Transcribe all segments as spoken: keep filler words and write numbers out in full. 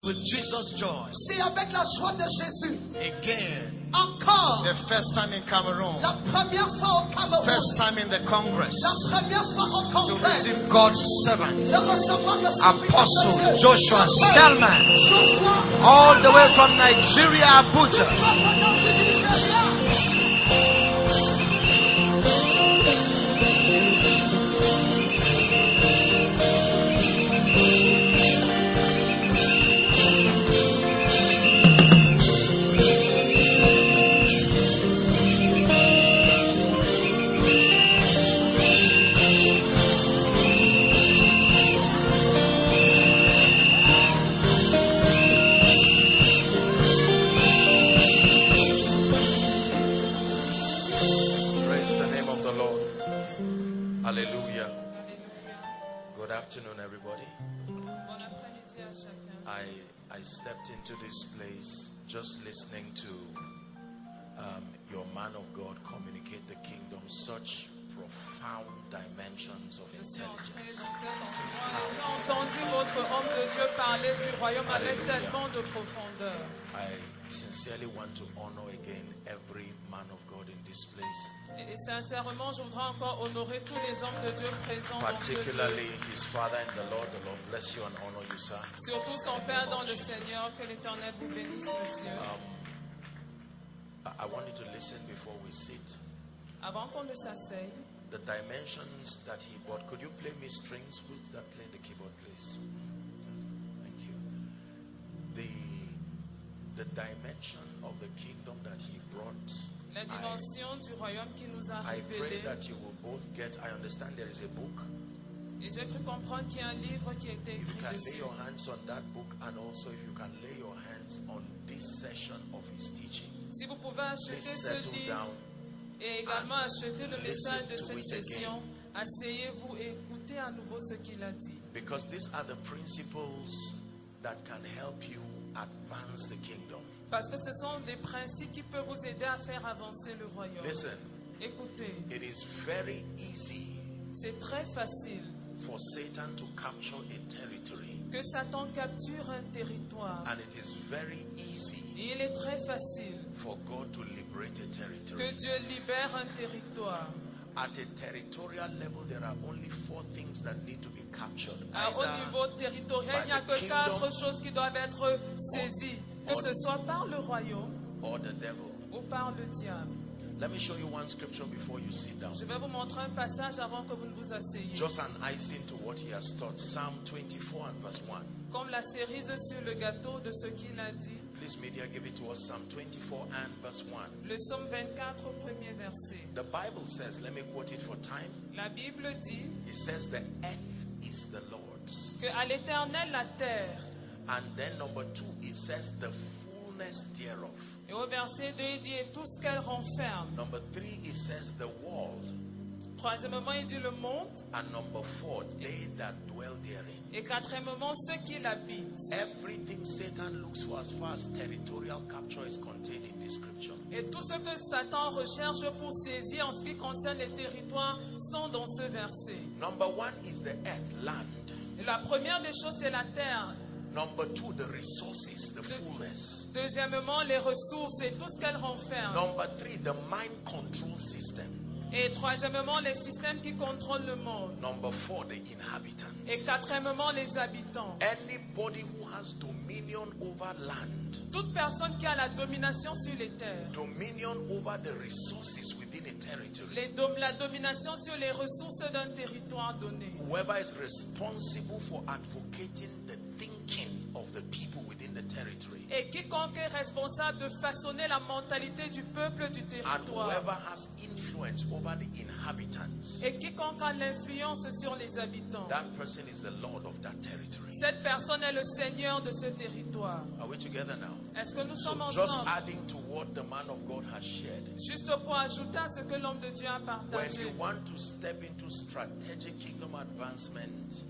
with Jesus' joy. C'est avec la joie de Jésus. Again. Encore. The first time in Cameroon. La première fois au Cameroun. First time in the Congress. La première fois au To Congrès. receive God's servant. De recevoir le Apostle serviteur de Dieu. Joshua Selman. Joshua. All the way from Nigeria, Abuja. Hallelujah. Good afternoon, everybody. I I stepped into this place just listening to um, your man of God communicate the kingdom, such profound dimensions of intelligence. J'ai entendu votre homme de Dieu parler du royaume avec tellement de profondeur. I sincerely want to honor again every man of God in this place. Et sincèrement, je voudrais encore honorer tous les hommes de Dieu présents dans ce lieu. Particularly his father in the Lord. The Lord bless you and honor you, sir. Surtout son Père dans le Seigneur, que l'Éternel vous bénisse, monsieur. Um, I want you to listen before we sit. Avant qu'on ne s'asseye, The dimensions that he brought. Could you play me strings? Who's that playing the keyboard, please? Thank you. The the dimension of the kingdom that he brought. la dimension I, du royaume qui nous a I pray révélé. that you will both get. I understand there is a book. Et j'ai cru comprendre qu'il y a un livre qui a été If you écrit can dessus. lay your hands on that book, and also if you can lay your hands on this session of his teaching. Si vous pouvez acheter Please ce settle livre down. et également acheter le message de to cette it session, asseyez-vous et écoutez à nouveau ce qu'il a dit. Because these are the principles that can help you advance the kingdom. Parce que ce sont des principes qui peuvent vous aider à faire avancer le royaume. Listen, Écoutez, it is very easy c'est très facile for Satan to capture a territory, que Satan capture un territoire. and it is very easy Et il est très facile for God to liberate a que territory. Dieu libère un territoire. At a territorial level, there are only four things that need to be captured. Alors, au Either niveau territorial, il n'y a que quatre choses qui doivent être saisies, que ce soit par le royaume or the devil. ou par le diable. Let me show you one scripture before you sit down. Je vais vous montrer un passage avant que vous ne vous asseyez. Just an icing to what he has taught. Psalm twenty-four and verse one. Comme la cerise sur le gâteau de ce qu'il a dit. Please, media, give it to us. Psalm twenty-four and verse one. Le psaume vingt-quatre au premier verset. The Bible says, let me quote it for time. La Bible dit It says the earth is the Lord's. que à l'Éternel la terre. And then number two, it says the fullness thereof. Et au verset deux, il dit et tout ce qu'elle renferme. Number three, it says the world. Troisièmement, il dit le monde. And number four, they that dwell therein. Et quatrièmement, ceux qui l'habitent. Everything Satan looks for as far as territorial capture is contained in this scripture. Et tout ce que Satan recherche pour saisir en ce qui concerne les territoires sont dans ce verset. Number one is the earth, land. Et la première des choses, c'est la terre. Number two, the resources, the fullness. Deuxièmement, les ressources et tout ce qu'elles renferment. Number three, the mind control system. Et troisièmement, les systèmes qui contrôlent le monde. Number four, the inhabitants. Et quatrièmement, les habitants. Anybody who has dominion over land. Toute personne qui a la domination sur les terres. Dominion over the resources within a territory. Les dom la domination sur les ressources d'un territoire donné. Whoever is responsible for advocating the thinking of the people within the territory. Et quiconque est responsable de façonner la mentalité du peuple du territoire. And whoever has influence over the inhabitants. Et quiconque a l'influence sur les habitants. That person is the Lord of that territory. Cette personne est le Seigneur de ce territoire. Are we together now? Est-ce que nous So sommes just ensemble? adding to what the man of God has shared. Juste pour ajouter à ce que l'homme de Dieu a When partagé. you want to step into strategic kingdom advancement,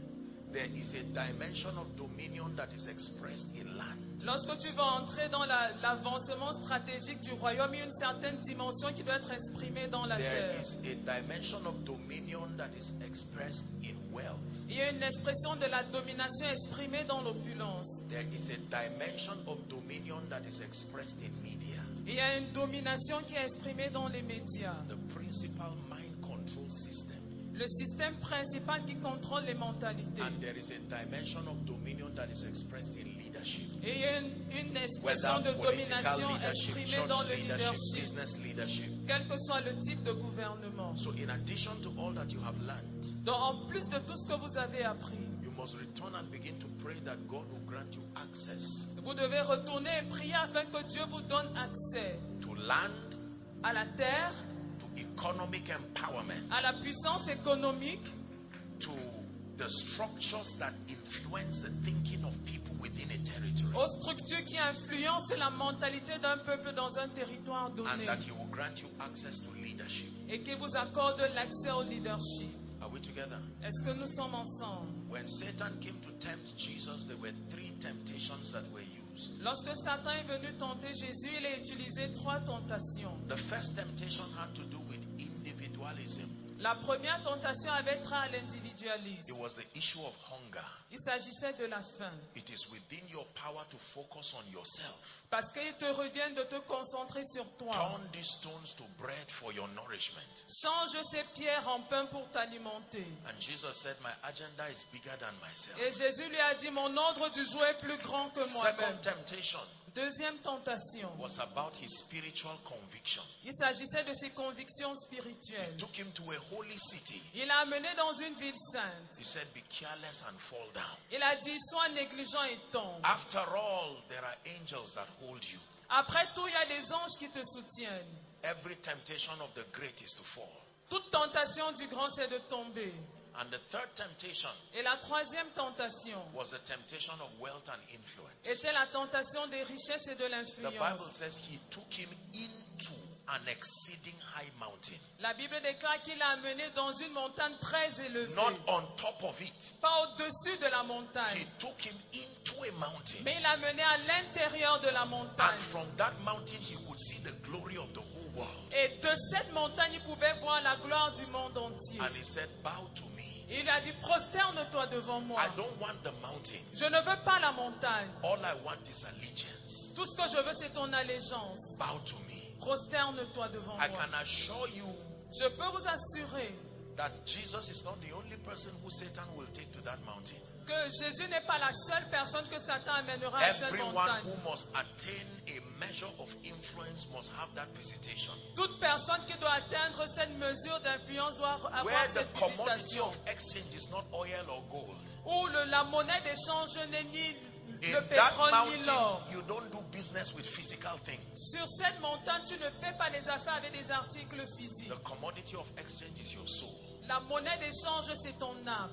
there is a dimension of dominion that is expressed in land. Lorsque tu vas entrer dans la- l'avancement stratégique du royaume, il y a une certaine dimension qui doit être exprimée dans la There terre. is a dimension of dominion that is expressed in wealth. Il y a une expression de la domination exprimée dans l'opulence. There is a dimension of dominion that is expressed in media. Il y a une domination qui est exprimée dans les médias. The principal mind control system. Le système principal qui contrôle les mentalités. And there is a dimension of dominion that is expressed in leadership. Et il y a une, une expression Whether de political domination leadership, exprimée dans church le leadership, leadership, business leadership. quel que soit le type de gouvernement. So in addition to all that you have learned, Donc, en plus de tout ce que vous avez appris, you must return and begin to pray that God will grant you access vous devez retourner et prier afin que Dieu vous donne accès to land, à la terre, to economic empowerment, à la puissance économique, to the structures that influence the thinking of people within a territory, aux structures qui influencent la mentalité d'un peuple dans un territoire and donné, that He will grant you access to leadership. et qui vous accorde l'accès au leadership. Are we together? Est-ce que nous sommes ensemble? When Satan came to tempt Jesus, there were three temptations that were used. Lorsque Satan est venu tenter Jésus, il a utilisé trois tentations. The first temptation had to do with individualism. La première tentation avait trait à It l'individualisme. was the issue of hunger. Il s'agissait de la faim. It is within your power to focus on yourself. Parce qu'il te revient de te concentrer sur toi. Turn these stones to bread for your nourishment. Change ces pierres en pain pour t'alimenter. And Jesus said, my agenda is bigger than myself. Et Jésus lui a dit, mon ordre du jour est plus grand que moi-même. Second temptation Deuxième tentation. was about his spiritual conviction. Il s'agissait de ses convictions spirituelles. Took him to a holy city. Il l'a amené dans une ville sainte. He said, be careless and fall down. Il a dit, sois négligent et tombe. After all, there are angels that hold you. Après tout, il y a des anges qui te soutiennent. Every temptation of the great is to fall. Toute tentation du grand, c'est de tomber. And the third temptation Et la troisième tentation was the temptation of wealth and influence. était la tentation des richesses et de The Bible l'influence. says he took him into an exceeding high mountain. La Bible déclare qu'il l'a amené dans une montagne très élevée. Not on top of it. Pas au-dessus de la He montagne. took him into a mountain. Mais il l'a amené à l'intérieur de la And montagne. from that mountain he could see the glory of the whole world. Et de cette montagne, il pouvait voir la gloire du monde entier. And he said, bow to me. Il a dit, prosterne-toi devant moi. I don't want the mountain. Je ne veux pas la montagne. All I want is allegiance. Tout ce que je veux, c'est ton allégeance. Bow to me. Prosterne-toi devant I moi. can assure you Je peux vous assurer that Jesus is not the only person who Satan will take to that mountain. que Jésus n'est pas la seule personne que Satan amènera à cette Everyone montagne. who must attain a measure of influence must have that visitation. Toute personne qui doit atteindre cette mesure d'influence doit avoir Where the cette commodity visitation. of exchange is not oil or gold. Où le- la monnaie d'échange n'est ni In le that pétrole ni l'or. mountain, you don't do business with physical things. Sur cette montagne, tu ne fais pas les affaires avec des articles physiques. The commodity of exchange is your soul. La monnaie d'échange, c'est ton âme.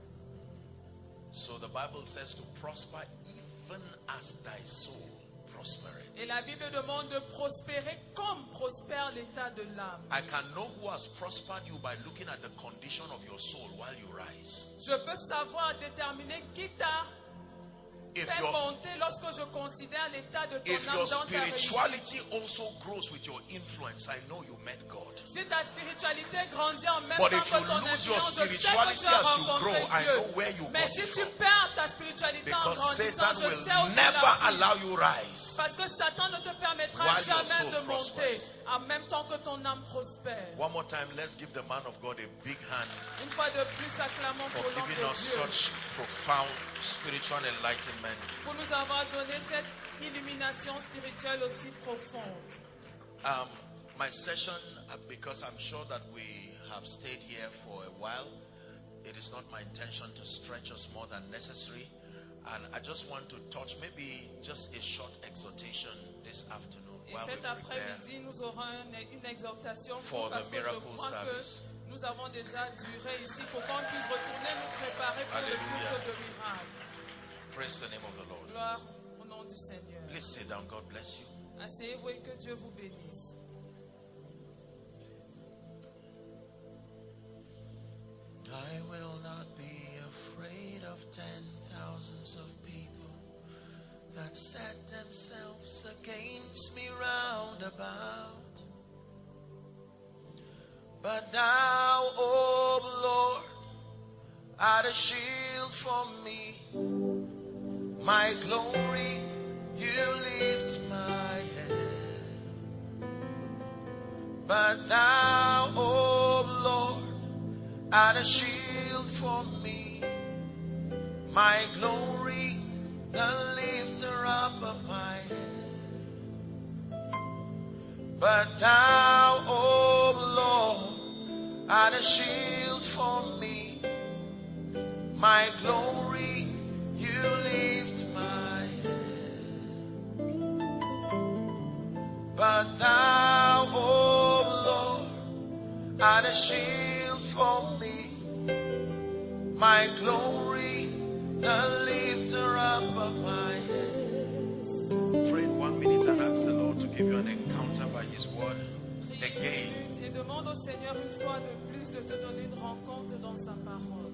So the Bible says to prosper even as thy soul prospereth. Et la Bible demande de prospérer comme prospère l'état de l'âme. I can know who has prospered you by looking at the condition of your soul while you rise. Je peux savoir déterminer qui t'a If fait your, monter lorsque je considère l'état de ton if âme your dans ta réussite. spirituality also grows with your influence, I know you met God. Si ta spiritualité grandit en même But temps if que you ton lose your influence, je sais que spirituality tu as as you rencontré grow, I Dieu. know where you Mais got si it tu from. perds ta spiritualité en Because grandissant, Satan je sais où will tu l'as never pris. allow you rise. Parce que Satan ne te permettra While your jamais soul de monter prospers. en même temps que ton âme prospère. One more time, let's give the man of God a big hand Une fois de plus, acclamons for pour l'homme giving de us Dieu. such profound spiritual enlightenment. Pour nous avoir donné cette illumination spirituelle aussi profonde. Um, my session, uh, because I'm sure that we have stayed here for a while, it is not my intention to stretch us more than necessary. And I just want to touch maybe just a short exhortation this afternoon Et while we cet prepare après-midi, nous aurons une, une exhortation for parce the que je miracle crois service. que nous avons déjà duré ici pour qu'on puisse retourner nous préparer pour Alléluia. le culte de miracle. Praise the name of the Lord. Gloire au nom du Seigneur. Please sit down. God bless you. Asseyez-vous et que Dieu vous bénisse. I will not be afraid of that set themselves against me round about. But thou, O Lord, art a shield for me, my glory, you lift my head. But thou, O Lord, art a shield for me, my glory, the lifter up of my head. But thou, O Lord, art a shield for me, my glory, you lift my head. But thou, O Lord, art a shield for me, my glory, the lifter up of my head. Pray one minute and ask the Lord to give you an encounter by His word again. Et demande au Seigneur une fois de plus de te donner une rencontre dans sa parole.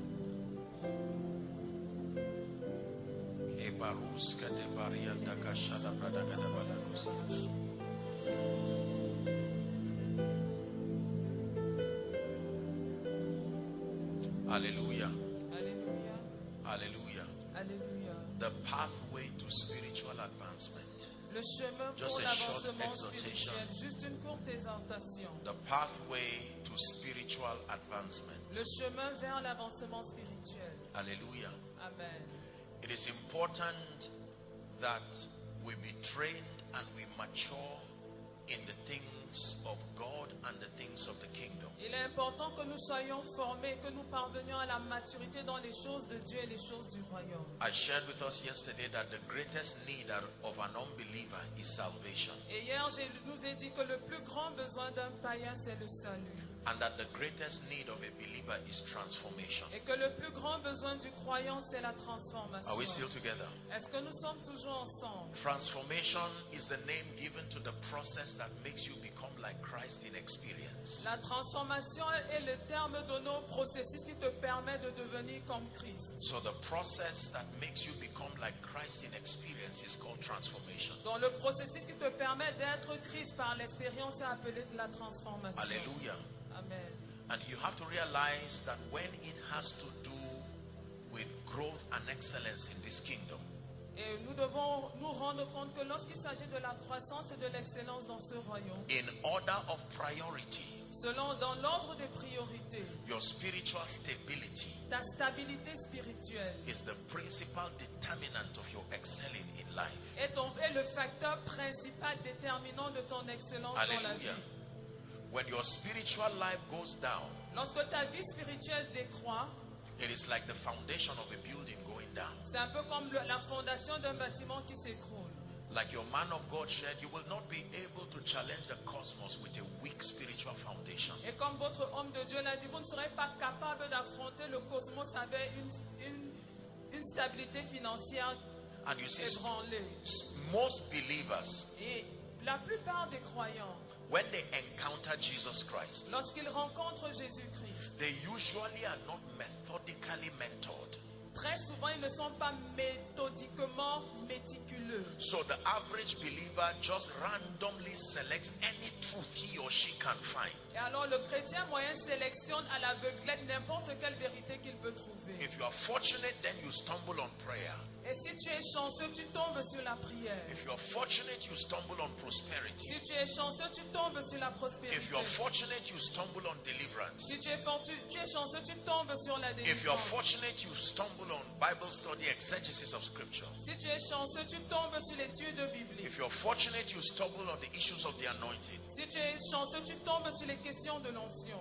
Hallelujah. Alléluia. Hallelujah. Alléluia. The pathway to spiritual advancement. Le chemin Just pour a short l'avancement exhortation. spirituel. Juste une courte exhortation. The pathway to spiritual advancement. Le chemin vers l'avancement spirituel. Hallelujah. Amen. It is important that we be trained and we mature in the things of God and the things of the kingdom. Il est important que nous soyons formés, que nous parvenions à la maturité dans les choses de Dieu et les choses du royaume. I shared with us yesterday that the greatest need of an unbeliever is salvation. Et hier, je nous ai dit que le plus grand besoin d'un païen, c'est le salut. And that the greatest need of a believer is transformation. Et que le plus grand besoin du croyant, c'est la transformation. Are we still together? Est-ce que nous sommes toujours ensemble? Transformation is the name given to the process that makes you become like Christ in experience. La transformation est le terme donné au processus qui te permet de devenir comme Christ. So the process that makes you become like Christ in experience is called transformation. Donc le processus qui te permet d'être Christ par l'expérience est appelé de la transformation. Hallelujah. Amen. And you have to realize that when it has to do with growth and excellence in this kingdom, Et nous devons nous rendre compte que lorsqu'il s'agit de la croissance et de l'excellence dans ce royaume, in order of priority, selon dans l'ordre des priorités, your spiritual stability ta stabilité spirituelle is the principal determinant of your excelling in life. est, ton, est le facteur principal déterminant de ton excellence dans la vie. Hallelujah. When your spiritual life goes down, Lorsque ta vie spirituelle décroît, it is like the foundation of a building going down. c'est un peu comme le, la fondation d'un bâtiment qui s'écroule. Like your man of God shared, you will not be able to challenge the cosmos with a weak spiritual foundation. Et comme votre homme de Dieu l'a dit, vous ne serez pas capable d'affronter le cosmos avec une, une, une stabilité financière And you see, ébranlée. most believers, Et la plupart des croyants, when they encounter Jesus Christ, lorsqu'ils rencontrent Jésus-Christ, they usually are not methodically mentored. très souvent, ils ne sont pas méthodiquement méticuleux. So the average believer just randomly selects any truth he or she can find. Et alors, le chrétien moyen sélectionne à l'aveuglette n'importe quelle vérité qu'il peut trouver. If you are fortunate, then you stumble on prayer. Et si tu es chanceux, tu tombes sur la prière. If you are fortunate, you stumble on prosperity. Si tu es chanceux, tu tombes sur la prospérité. If you are fortunate, you stumble on deliverance. Si tu es, for- tu, tu es chanceux, tu tombes sur la If you are délivrance. fortunate, you stumble on Bible study, exegesis of scripture. Si tu es chanceux, tu tombes sur l'étude biblique. If you are fortunate, you stumble on the issues of the anointing. Si tu es chanceux, tu tombes sur les questions de l'onction.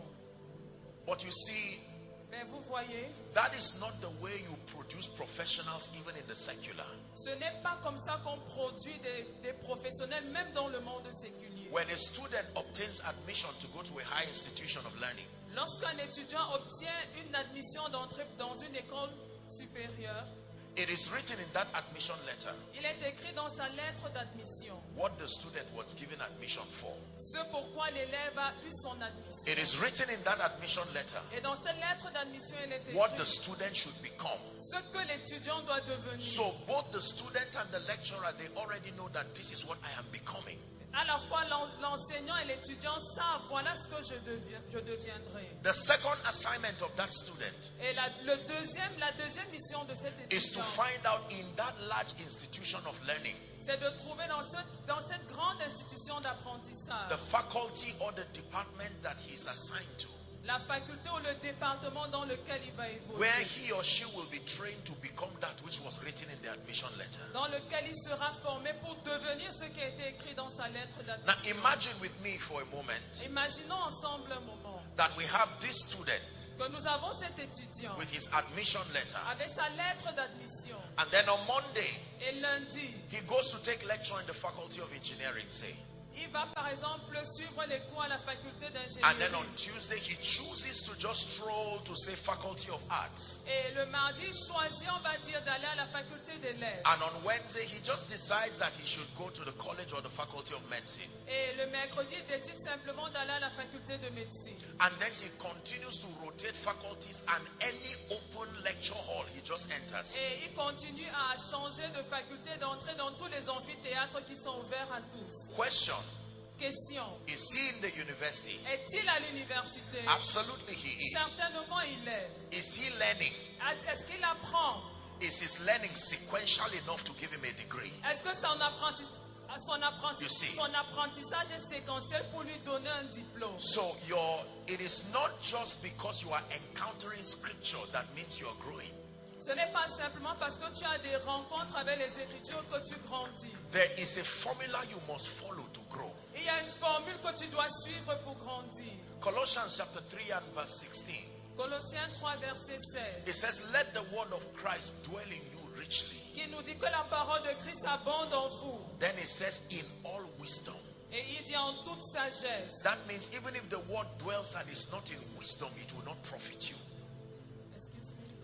But you see, Mais vous voyez, that is not the way you produce professionals even in the secular. ce n'est pas comme ça qu'on produit des, des professionnels, même dans le monde séculier. When a student obtains admission to go to a high institution of learning, Lorsqu'un étudiant obtient une admission d'entrée dans une école supérieure, it is written in that admission letter il est écrit dans sa lettre d'admission what the student was given admission for. Ce pourquoi l'élève a eu son admission. It is written in that admission letter Et dans cette lettre d'admission, il est what the écrit student should become. ce que l'étudiant doit devenir. So both the student and the lecturer, they already know that this is what I am becoming. À la fois l'en- l'enseignant et l'étudiant savent, voilà ce que je, deviens, je deviendrai. The second assignment of that student Et la, le deuxième, la deuxième mission de cet is to étudiant, find out in that large institution of learning c'est de trouver dans, ce, dans cette grande institution the d'apprentissage faculty or the department that he is assigned to, la faculté ou le département dans lequel il va where évoluer, he or she will be trained to become that which was written in the admission letter. dans lequel il sera formé pour devenir ce qui a été écrit dans sa lettre Now d'admission. imagine with me for a moment Imaginons ensemble un moment that we have this student que nous avons cet étudiant with his admission letter, avec sa lettre d'admission and then on Monday et lundi, he goes to take lecture in the faculty of engineering, say, il va par exemple suivre les cours à la faculté and then on d'ingénierie. Tuesday he chooses to just stroll to say faculty of arts, Et le mardi, il choisit, on va dire, d'aller à la faculté des lettres. and on Wednesday he just decides that he should go to the college or the faculty of medicine, Et le mercredi, il décide simplement d'aller à la faculté de médecine. and then he continues to rotate faculties, and any open lecture hall he just enters. Et il continue à changer de faculté, d'entrer dans tous les amphithéâtres qui sont ouverts à tous. Question: Question, is he in the university? est-il à l'université? Absolutely he is. Certainement il est. Is he learning? Est-ce qu'il apprend? Is his learning sequential enough to give him a degree? Est-ce que son, apprenti- son, apprenti- You see. son apprentissage est séquentiel pour lui donner un diplôme? So your it is not just because you are encountering scripture that means you are growing. Ce n'est pas simplement parce que tu as des rencontres avec les Écritures que tu grandis. There is a formula you must follow to grow. Il y a une formule que tu dois suivre pour grandir. Colossians chapter three and verse sixteen. Colossiens trois, verset seize, It says, "Let the word of Christ dwell in you richly." qui nous dit que la parole de Christ abonde en vous. Then it says, "In all wisdom." Et il dit en toute sagesse. That means even if the word dwells and is not in wisdom, it will not profit you. Excuse me.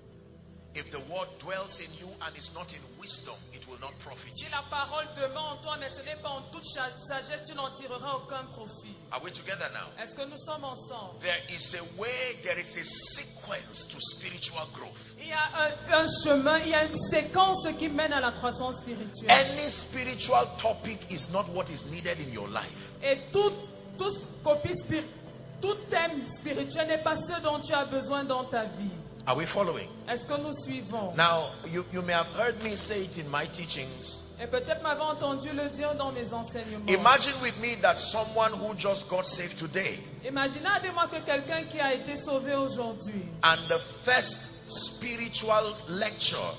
If the word dwells in you and is not in wisdom, it will not profit Si you. la parole demeure en toi, mais ce n'est pas en toute cha- sagesse, tu n'en tireras aucun profit. Are we together now? Est-ce que nous sommes ensemble? There is a way, there is a sequence to spiritual growth. Il y a un, un chemin, il y a une séquence qui mène à la croissance spirituelle. Any spiritual topic is not what is needed in your life. Et tout, tout, copie spir- tout thème spirituel n'est pas ce dont tu as besoin dans ta vie. Are we following? Est-ce que nous suivons? Now, you, you may have heard me say it in my teachings. Et peut-être m'avez entendu le dire dans mes enseignements. Imagine with me that someone who just got saved today, Imaginez avec moi que quelqu'un qui a été sauvé aujourd'hui, and the first spiritual lecture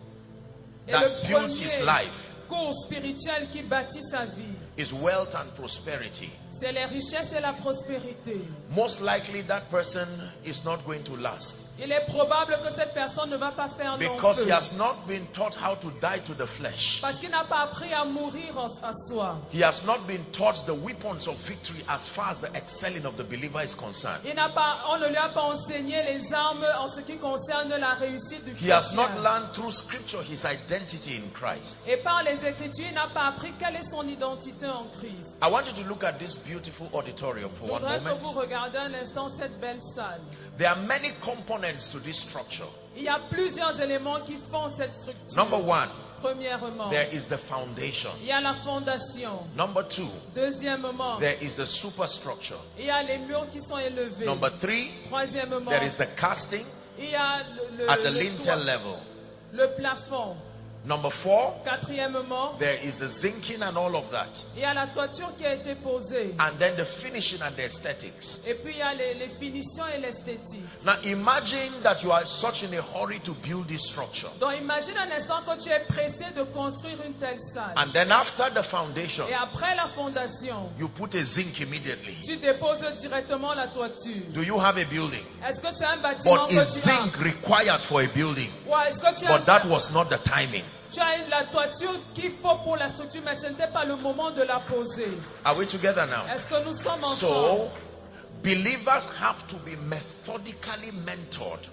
et that le builds his premier life cours spirituel qui bâtit sa vie, is wealth and prosperity. c'est les richesses et la prospérité. Most likely that person is not going to last Il est probable que cette personne ne va pas faire long because he feu, has not been taught how to die to the flesh. parce qu'il n'a pas appris à mourir en- à soi. He has not been taught the weapons of victory as far as the excelling of the believer is concerned. Il n'a pas, on ne lui a pas enseigné les armes en ce qui concerne la réussite du He has not chrétien. learned through scripture his identity in Christ. Et par les Écritures, il n'a pas appris quelle est son identité en Christ. I want you to look at this beautiful auditorium for Je one voudrais que vous moment. regardez un instant cette belle salle. There are many components to this structure. Il y a plusieurs éléments qui font cette structure. Number one, Premièrement, there is the foundation. il y a la fondation. Number two, Deuxièmement, there is the superstructure. il y a les murs qui sont élevés. Number three, Troisièmement, there is the casting il y a le, le- at the le lintel toit, level. le plafond. Number four, Quatrièmement, there is the zinking and all of that. il y a la toiture qui a été posée. And then the finishing and the aesthetics. Et puis il y a les, les finitions et l'esthétique. Now imagine that you are such in a hurry to build this structure. Donc imagine un instant que tu es pressé de construire une telle salle. And then after the foundation, Et après la fondation, you put a zinc immediately. tu déposes directement la toiture. Do you have a building? Est-ce que c'est un bâtiment But que is tu as? zinc required for a building? Ou est-ce que tu as, But that was not the timing. tu as la toiture qu'il faut pour la structure, mais ce n'était pas le moment de la poser. Are we together now? Est-ce que nous sommes ensemble? So, believers have to be methodically mentored.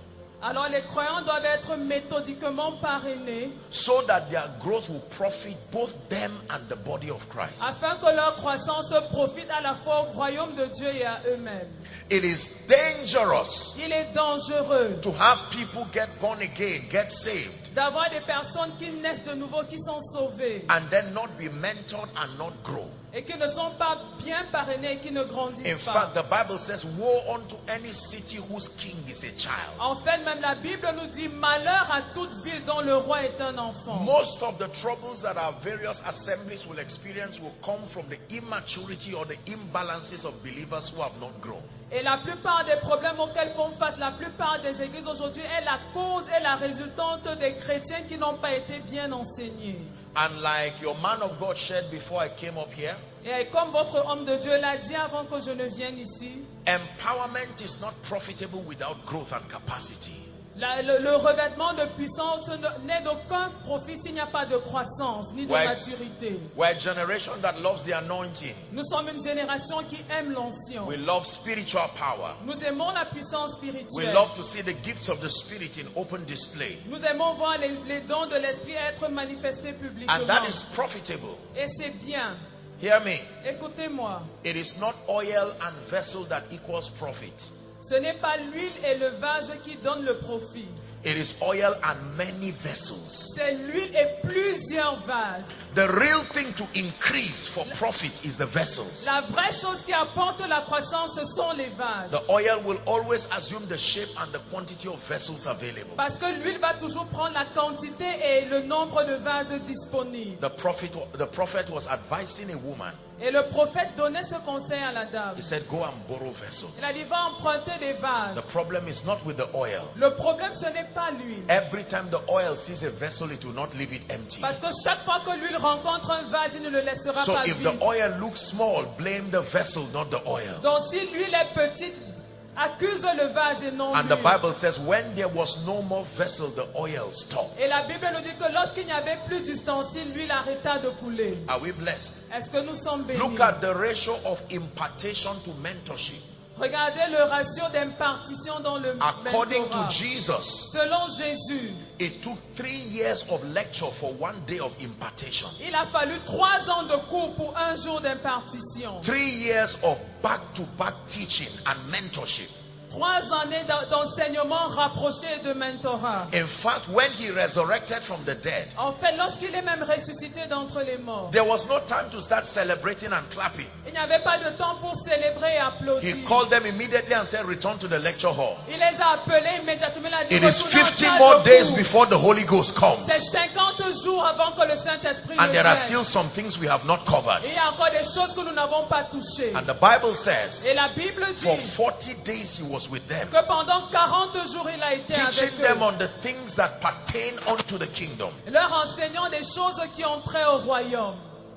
Alors les croyants doivent être méthodiquement parrainés so that their growth will profit both them and the body of Christ. afin que leur croissance profite à la fois au royaume de Dieu et à eux-mêmes. It is dangerous Il est dangereux to have people get born again, get saved, d'avoir des personnes qui naissent de nouveau, qui sont sauvées and then not be mentored and not grow. et qui ne sont pas bien parrainées et qui ne In grandissent pas. fact, the Bible says, woe unto any city whose king is a child. En fait, même la Bible nous dit malheur à toute ville dont le roi est un enfant. Most of the troubles that our various assemblies will experience will come from the immaturity or the imbalances of believers who have not grown. Et la plupart des problèmes auxquels font face la plupart des églises aujourd'hui est la cause et la résultante des chrétiens qui n'ont pas été bien enseignés. And like your man of God shared before I came up here, Et comme votre homme de Dieu l'a dit avant que je ne vienne ici, empowerment is not profitable without growth and capacity. la- le, le revêtement de puissance ne- n'est d'aucun profit s'il n'y a pas de croissance ni de Ouais. maturité. We're a generation that loves the anointing. Nous sommes une génération qui aime l'onction. We love spiritual power. Nous aimons la puissance We spirituelle. love to see the gifts of the Spirit in open display. Nous aimons voir les, les dons de l'esprit être manifestés publiquement. And that is profitable. Et c'est bien. Hear me. Écoutez-moi. It is not oil and vessel that equals profit. Ce n'est pas l'huile et le vase qui donnent le profit. It is oil and many vessels. C'est l'huile et plusieurs vases. The real thing to increase for profit is the vessels. La vraie chose qui apporte la croissance, ce sont les vases. The oil will always assume the shape and the quantity of vessels available. Parce que l'huile va toujours prendre la quantité et le nombre de vases disponibles. The prophet, the prophet was advising a woman. Et le prophète donnait ce conseil à la dame. He said, go and borrow vessels. Il a dit, va emprunter des vases. The problem is not with the oil. Le problème, ce n'est pas l'huile. Every time the oil sees a vessel, it will not leave it empty. Parce que chaque fois que l'huile rencontre un vase, il ne le laissera So pas if vide. the oil looks small, blame the vessel, not the oil. Donc si l'huile est petite, accuse le vase et non And the l'huile. Bible says, when there was no more vessel, the oil stopped. Et la Bible nous dit que lorsqu'il n'y avait plus d'ustensile, l'huile arrêta de couler. Are we blessed? Est-ce que nous sommes bénis? Look at the ratio of impartation to mentorship. Regardez le ratio d'impartition dans le According to mentorat. Jesus, Selon Jésus, it took three years of lecture for one day of impartation. il a fallu trois ans de cours pour un jour d'impartition. Three years of back-to-back teaching and mentorship. Trois années d'en- d'enseignement rapproché et de mentorat. In fact, when he resurrected from the dead, En fait, lorsqu'il est même ressuscité d'entre les morts, there was no time to start celebrating and clapping. il n'y avait pas de temps pour célébrer et applaudir. He called them immediately and said, return to the lecture hall. Il les a appelés immédiatement. Il a dit, It is retournez en fifty salle more de days cours. before the Holy Ghost comes. C'est cinquante jours avant que le Saint-Esprit And ne there are vienne. still some things we have not covered. Et il y a encore des choses que nous n'avons pas touchées. And the Bible says, Et la Bible dit for forty days he was with them, que pendant quarante jours, il a été teaching avec them eux, on the things that pertain unto the kingdom. leur enseignant des choses qui ont trait au royaume.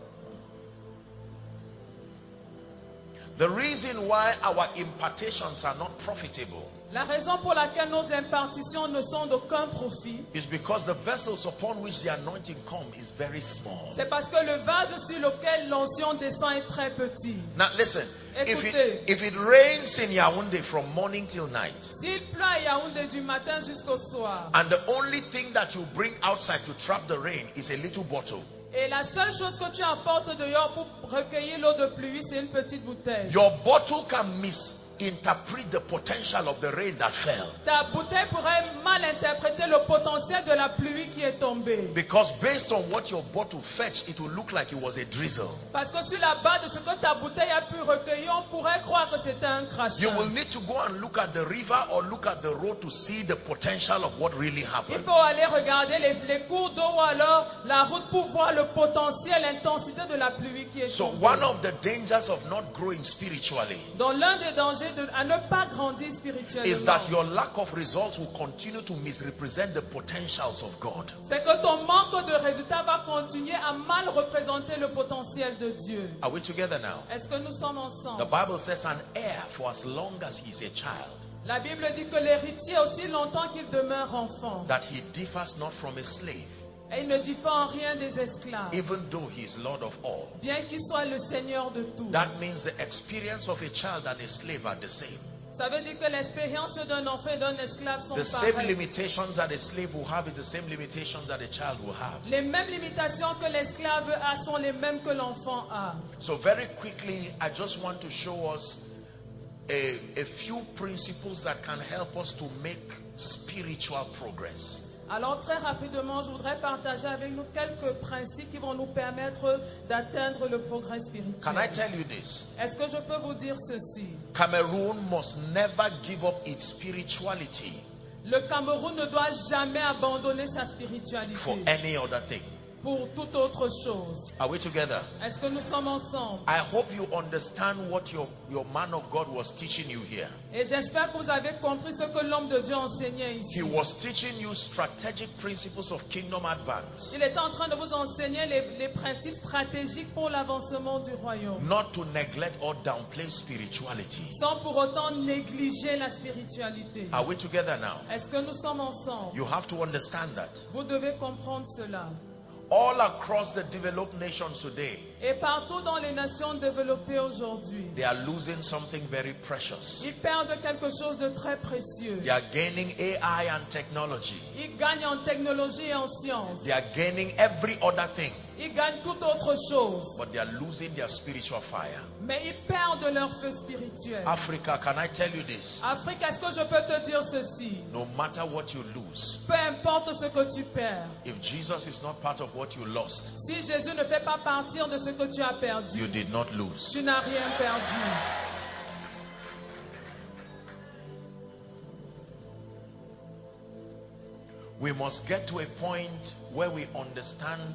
The reason why our impartations are not profitable La raison pour laquelle nos impartitions ne sont d'aucun profit, is because the vessels upon which the anointing comes is very small. c'est parce que le vase sur lequel l'onction descend est très petit. Now listen, if Écoutez. it, if it rains in Yaoundé from morning till night, S'il pleut à Yaoundé du matin jusqu'au soir, and the only thing that you bring outside to trap the rain is a little bottle, et la seule chose que tu apportes dehors pour recueillir l'eau de pluie, c'est une petite bouteille. your bottle can misinterpret the potential of the rain that fell. Ta bouteille pourrait mal interpréter le potentiel de la pluie qui est tombée. Because based on what your bottle fetched, it will look like it was a drizzle. Parce que sur la base de ce que ta bouteille a pu recueillir, on pourrait croire que c'était un You crachat. will need to go and look at the river or look at the road to see the potential of what really Il happened. faut aller regarder les, les cours d'eau ou alors la route pour voir le potentiel, l'intensité de la pluie qui est So tombée. one of the dangers of not growing spiritually Donc l'un des dangers de, à ne pas grandir is spirituellement, that your lack of results will continue to misrepresent the potentials of God. c'est que ton manque de résultats va continuer à mal représenter le potentiel de Dieu. Are we together now? Est-ce que nous sommes The ensemble? Bible says an heir for as long as he is a child, La Bible dit que l'héritier, aussi longtemps qu'il demeure enfant, that he differs not from a slave, et il ne diffère en rien des esclaves, even though he is Lord of all. bien qu'il soit le Seigneur de tout. That means the experience of a child and a slave are the same. Ça veut dire que l'expérience d'un enfant et d'un esclave sont The same pareilles. limitations that a slave will have is the same limitations that a child will have. Les mêmes limitations que l'esclave a sont les mêmes que l'enfant a. So very quickly, I just want to show us a, a few principles that can help us to make spiritual progress. Alors très rapidement, je voudrais partager avec nous quelques principes qui vont nous permettre d'atteindre le progrès spirituel. Can I tell you this? Est-ce que je peux vous dire ceci? Cameroon must never give up its spirituality Le Cameroun ne doit jamais abandonner sa for spiritualité any other thing. pour toute autre chose. Are we together? Est-ce que nous sommes ensemble? I hope you understand what your, your man of God was teaching you here. Et j'espère que vous avez compris ce que l'homme de Dieu enseignait ici. He was teaching you strategic principles of kingdom advance, Il était en train de vous enseigner les, les principes stratégiques pour l'avancement du royaume, not to neglect or downplay spirituality. sans pour autant négliger la spiritualité. Are we together now? Est-ce que nous sommes ensemble? You have to understand that. Vous devez comprendre cela. All across the developed nations today, Et partout dans les nations développées aujourd'hui, they are losing something very precious. ils perdent quelque chose de très précieux. They are gaining A I and technology. Ils gagnent en technologie et en science. They are gaining every other thing, Ils gagnent toute autre chose. but they are losing their spiritual fire. Mais ils perdent leur feu spirituel. Africa, can I tell you this? Afrique, est-ce que je peux te dire ceci? No matter what you lose, Peu importe ce que tu perds, if Jesus is not part of what you lost, si Jésus ne fait pas partir de ce que tu as you perdu, did not lose. tu n'as rien perdu. We must get to a point where we understand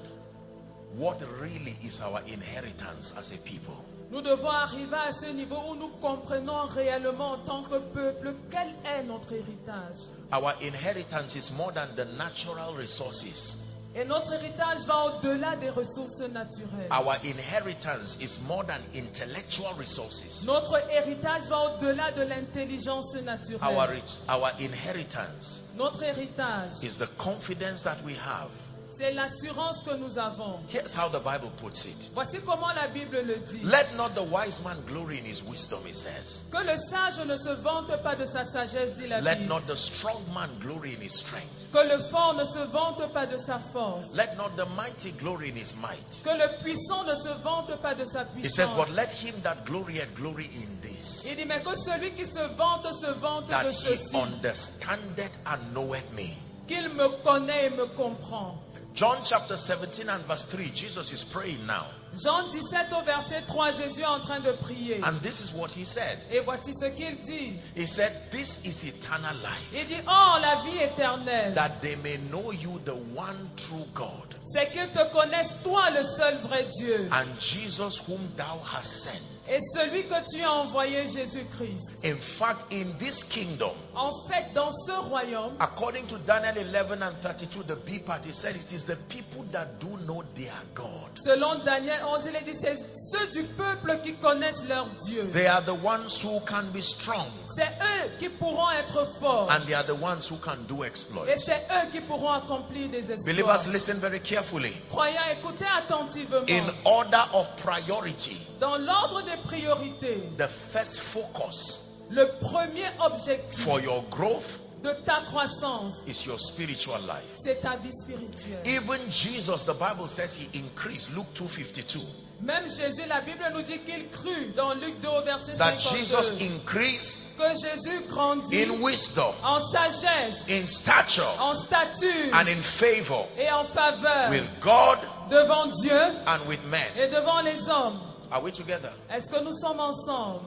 what really is our inheritance as a people. Nous devons arriver à ce niveau où nous comprenons réellement en tant que peuple quel est notre héritage. Our inheritance is more than the natural resources. Et notre héritage va au-delà des ressources naturelles. Our inheritance is more than intellectual resources. Notre héritage va au-delà de l'intelligence Our, naturelle. rit- our inheritance Notre héritage, is the confidence that we have. c'est l'assurance que nous avons. Here's how the Bible puts it. Voici comment la Bible le dit. Let not the wise man glory in his wisdom, it says. Que le sage ne se vante pas de sa sagesse, dit la Let Bible. not the strong man glory in his strength. Que le fort ne se vante pas de sa force. Let not the mighty glory in his might. Que le puissant ne se vante pas de sa It says, but puissance. let him that glorieth glory in this, Il dit, mais que celui qui se vante, se vante that de he ceci. understandeth and knoweth me. Qu'il me connaît et me comprend. John chapter seventeen and verse three, Jesus is praying now. Jean dix-sept au verset trois, Jésus est en train de prier. And this is what he said. Et voici ce qu'il dit. He said, this is eternal life, Il dit, oh, la vie éternelle, that they may know you, the one true God, c'est qu'ils te connaissent, toi, le seul vrai Dieu, and Jesus whom thou hast sent. et celui que tu as envoyé, Jésus-Christ. In fact, in this kingdom, En fait, dans ce royaume, according to Daniel eleven and thirty-two, the B part, he said it is the people that do know their God. selon Daniel onze, il est dit, c'est ceux du peuple qui connaissent leur Dieu. They are the ones who can be strong, C'est eux qui pourront être forts. and they are the ones who can do Et exploits. c'est eux qui pourront accomplir des exploits. Believers, listen very carefully. Croyants, écoutez attentivement. In order of priority, Dans l'ordre des priorités, the first focus le premier objectif for your growth de ta croissance, is your spiritual life. c'est ta vie spirituelle. Even Jesus, the Bible says he increased. Luke two fifty-two. Même Jésus, la Bible nous dit qu'il crut dans Luc deux au verset That Jesus cinquante-deux. increased Que Jésus grandit in wisdom, en sagesse, in stature, en stature and in favor et en faveur with God devant Dieu and with men. et devant les hommes. Are we together? Est-ce que nous sommes ensemble?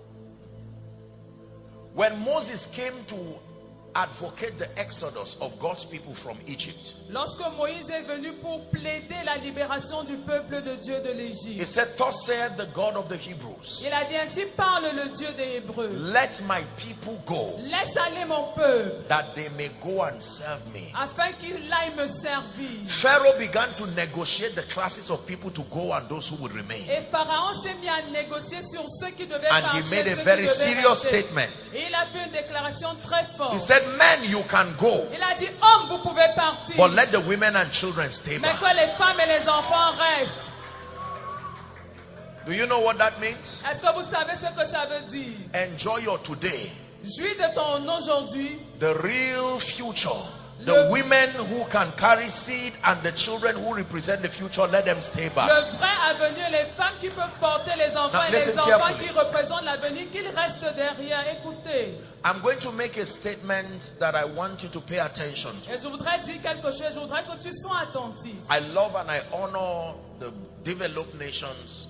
When Moses came to advocate the exodus of God's people from Egypt, Lorsque Moïse est venu pour plaider la libération du peuple de Dieu de he l'Égypte, said, thus saith the God of the Hebrews, il a dit ainsi, parle le Dieu des Hébreux. let my people go, Laisse aller mon peuple, that they may go and serve me. afin qu'il aille me servir. Pharaoh began to negotiate the classes of people to go and those who would remain. Et Pharaon s'est mis à négocier sur ceux qui devaient And partir he et made a ceux qui very devaient serious rester. statement. Et il a fait une déclaration très forte. He said, men, you can go, Il a dit, hommes, vous pouvez partir, but let the women and children stay mais back. que les femmes et les enfants restent. Do you know what that means? Est-ce que vous savez ce que ça veut dire? Enjoy your today. Jouis de ton aujourd'hui. The real future. The Le- women who can carry seed and the children who represent the future, let them stay back. Le vrai avenir, les femmes qui peuvent porter les enfants Now, et les listen enfants carefully. qui représentent l'avenir, qu'ils restent derrière. Écoutez. I'm going to make a statement that I want you to pay attention to. Et je voudrais dire quelque chose, je voudrais que tu sois attentif. I love and I honor the developed nations.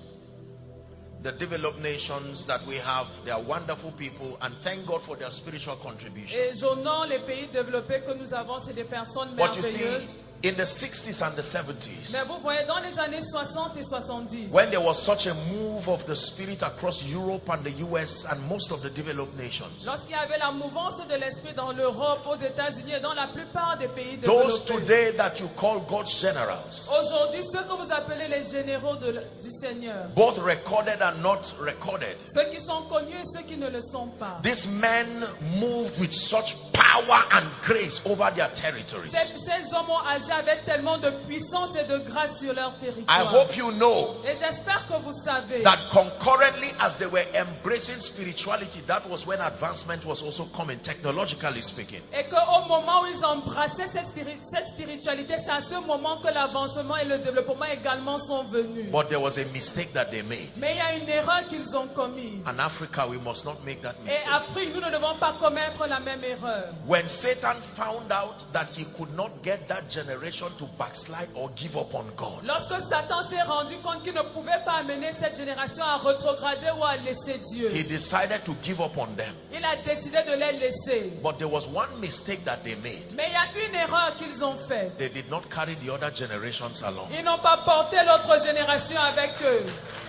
The developed nations that we have, they are wonderful people, and thank God for their spiritual contribution. Et j'honore les pays développés que nous avons, c'est des personnes But you see, merveilleuses. in the sixties and the seventies, Mais vous voyez, dans les années soixante et soixante-dix, when there was such a move of the Spirit across Europe and the U S and most of the developed nations, lorsqu'il y avait la mouvance de l'esprit dans l'Europe, aux États-Unis et dans la plupart des pays those développés, today that you call God's generals, aujourd'hui, ceux que vous appelez les généraux de l- du Seigneur, both recorded and not recorded, ceux qui sont connus et ceux qui ne le sont pas, these men moved with such power and grace over their territories. ces, ces hommes ont agi avec tellement de puissance et de grâce sur leur I territoire. hope you know Et j'espère que vous savez that concurrently as they were embracing spirituality, that was when advancement was also coming, technologically speaking. et qu'au moment où ils embrassaient cette, spiri- cette spiritualité, c'est à ce moment que l'avancement et le développement également sont venus. But there was a mistake that they made. Mais il y a une erreur qu'ils ont commise. And Africa, we must not make that Et mistake. Afrique, nous ne devons pas commettre la même erreur. When Satan found out that he could not get that generation to backslide or give up on God, Lorsque Satan s'est rendu compte qu'il ne pouvait pas amener cette génération à rétrograder ou à laisser Dieu, he decided to give up on them. il a décidé de les laisser. But there was one mistake that they made. Mais il y a une erreur qu'ils ont faite. They did not carry the other generations along. Ils n'ont pas porté l'autre génération avec eux.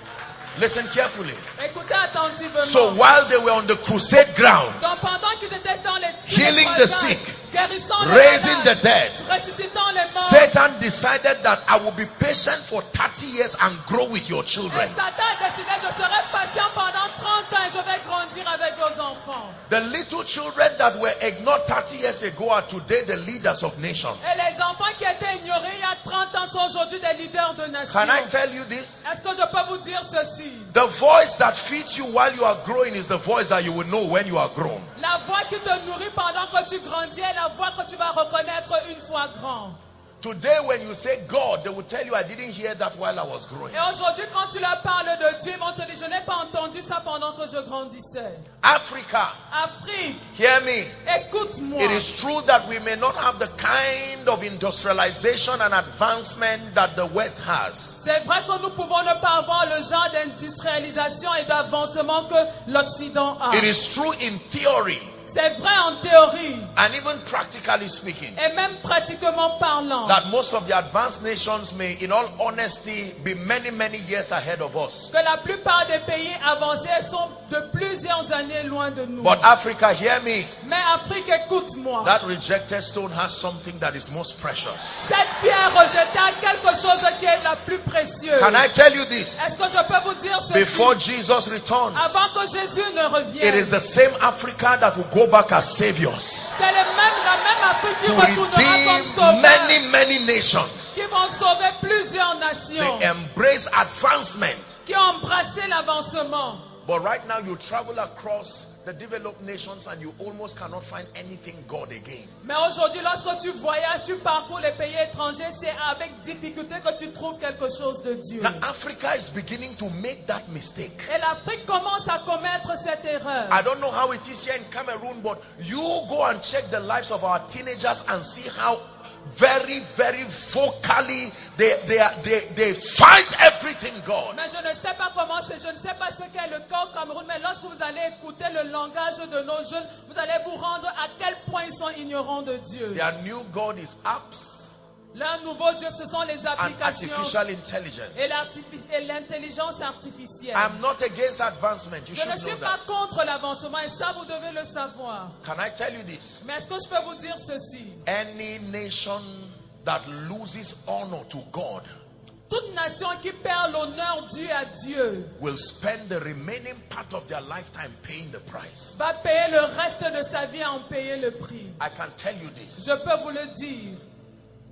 Listen carefully. Écoutez attentivement. So while they were on the crusade grounds, Donc pendant qu'ils étaient dans les healing les the croisades, sick, guérissant les raising malades, the dead, ressuscitant les morts, Satan decided that I will be patient for thirty years and grow with your et children. Satan a décidé, je serai patient pendant trente ans et je vais grandir avec vos enfants. The little children that were ignored thirty years ago are today the leaders of nations. Et les enfants qui étaient ignorés il y a trente ans sont aujourd'hui des leaders de nations. Can I tell you this? Est-ce que je peux vous dire ceci? The voice that feeds you while you are growing is the voice that you will know when you are grown. La voix qui te nourrit pendant que tu grandis est la voix que tu vas reconnaître une fois grand. Today when you say God, they will tell you I didn't hear that while I was growing. Et aujourd'hui, quand tu leur parles de Dieu, ils vont te dire, je n'ai pas entendu ça pendant que je grandissais. Africa, Afrique, hear me. écoute-moi. It is true that we may not have the kind of industrialization and advancement that the West has. C'est vrai que nous pouvons ne pas avoir le genre d'industrialisation et d'avancement que l'Occident a. It is true in theory C'est vrai en théorie and even practically speaking et même pratiquement parlant that most of the advanced nations may, in all honesty, be many, many years ahead of us. que la plupart des pays avancés sont de plusieurs années loin de nous. But Africa, hear me, Mais Afrique, écoute-moi. that rejected stone has something that is most precious. Cette pierre rejetée a quelque chose qui est la plus précieuse. Can I tell you this? Est-ce que je peux vous dire ceci? Before Jesus returns, Avant que Jésus ne it revienne, is the same Africa that will go back as saviors c'est le même, la même Afrique qui to retournera redeem comme sauveur, many, many nations. qui vont sauver plusieurs nations, They embrace advancement. qui ont embrassé l'avancement. But right now you travel across the developed nations and you almost cannot find anything God again. Mais aujourd'hui, lorsque tu voyages, tu parcours les pays étrangers, c'est avec difficulté que tu trouves quelque chose de Dieu. Now Africa is beginning to make that mistake. Et l'Afrique commence à commettre cette erreur. I don't know how it is here in Cameroon, but you go and check the lives of our teenagers and see how very, very vocally they, they, are, they, they fight everything God. Mais je ne sais pas comment c'est, je ne sais pas ce qu'est le cas au Cameroun, mais lorsque vous allez écouter le langage de nos jeunes, vous allez vous rendre à quel point ils sont ignorants de Dieu. Their new God is apps Leur nouveau Dieu, ce sont les and applications artificial intelligence. et l'artifici- et l'intelligence artificielle. I'm not against advancement. You Je ne should suis know pas that. contre l'avancement et ça, vous devez le savoir. Can I tell you this? Mais est-ce que je peux vous dire ceci? Any nation that loses honor to God Toute nation qui perd l'honneur dû à Dieu will spend the remaining part of their lifetime paying the price. va payer le reste de sa vie à en payer le prix. I can tell you this. Je peux vous le dire.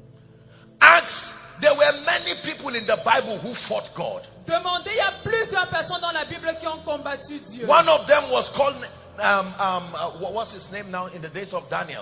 Acts, there were many people in the Bible who fought God. Demandez, il y a plusieurs combattu Dieu. One of them was called, um, um, uh, what was his name now in the days of Daniel?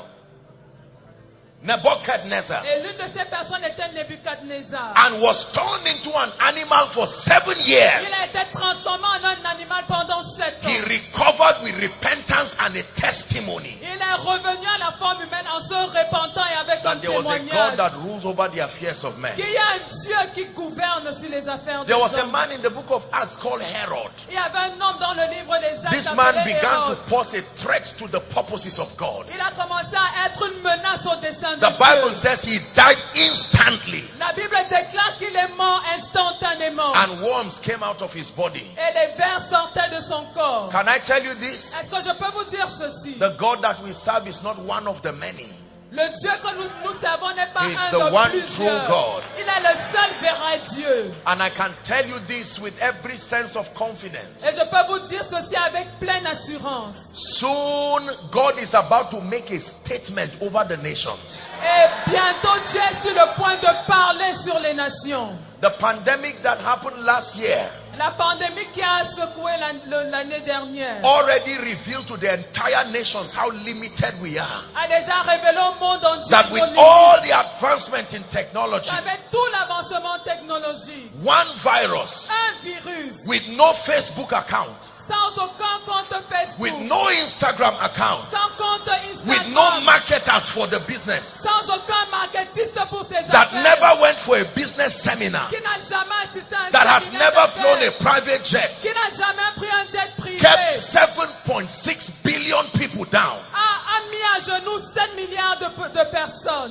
Nebuchadnezzar. Et l'une de ces personnes était Nebuchadnezzar. And was turned into an animal for seven years. Il a été transformé en un animal pendant sept ans. He recovered with repentance and a testimony. Il est revenu à la forme humaine en se repentant et avec un That there was a God témoignage. that rules over the affairs of men. Qu'il y a un Dieu qui gouverne sur les affaires des There was a hommes. man in the book of Acts called Herod. Il y avait un homme dans le livre des Actes This man appelé began Hérode. to pose a threat to the purposes of God. Il a commencé à être une menace au dessein de The Bible Dieu. says he died instantly. La Bible déclare qu'il est mort instantanément. And worms came out of his body. Et les vers sortaient de son corps. Can I tell you this? Est-ce que je peux vous dire ceci? The God that we serve is not one of the many. Le Dieu que nous, nous servons n'est pas He is un the de one plusieurs. true God. Il est le seul vrai Dieu. And I can tell you this with every sense of Et confidence. je peux vous dire ceci avec pleine assurance. Soon God is about to make a statement over the nations. Et bientôt Dieu est sur le point de parler sur les nations. The pandemic that happened last year La pandémie qui a secoué la- le- l'année dernière already revealed to the entire nations how limited we are. a déjà révélé au monde entier That nos with limites. all the advancement in technology, Avec tout l'avancement technologique, one virus un virus with no Facebook account, sans aucun compte Facebook, with no Instagram account, sans compte with no Instagram, marketers for the business, sans aucun marketiste pour ses that affaires, never went for a business seminar, qui n'a jamais assisté à un that has séminaire never d'affaires, flown a private jet, qui n'a jamais pris un jet privé, kept seven point six billion people down. a, a mis à genoux sept milliards de, pe- de personnes.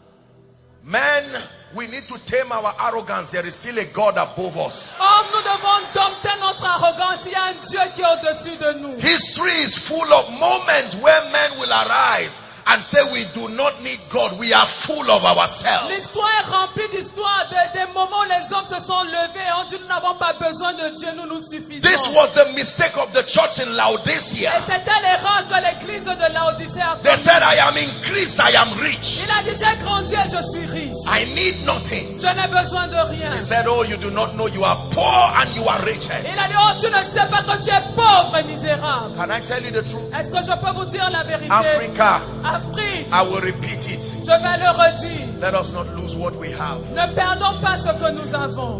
Men, we need to tame our arrogance. There is still a God above us. Hommes, nous devons dompter notre arrogance. Il y a un Dieu qui est au-dessus de nous. History is full of moments where men will arise and say we do not need God. We are full of ourselves. L'histoire est remplie d'histoires, de- des moments où les hommes se sont levés et ont dit nous n'avons pas besoin de Dieu, nous nous suffisons. This was the mistake of the church in Et Laodicea. c'était l'erreur que l'église de Laodicée a They commise. said, I am increased, I am rich. Il a dit j'ai grandi et je suis riche. I need nothing. Je n'ai besoin de rien. He said, oh, you do not know you are poor and you are rich. Il a dit oh tu ne sais pas que tu es pauvre et misérable. Can I tell you the truth? Est-ce que je peux vous dire la vérité? Africa, Afrique, I will repeat it. je vais le redire. Let us not lose what we have. Ne perdons pas ce que nous avons.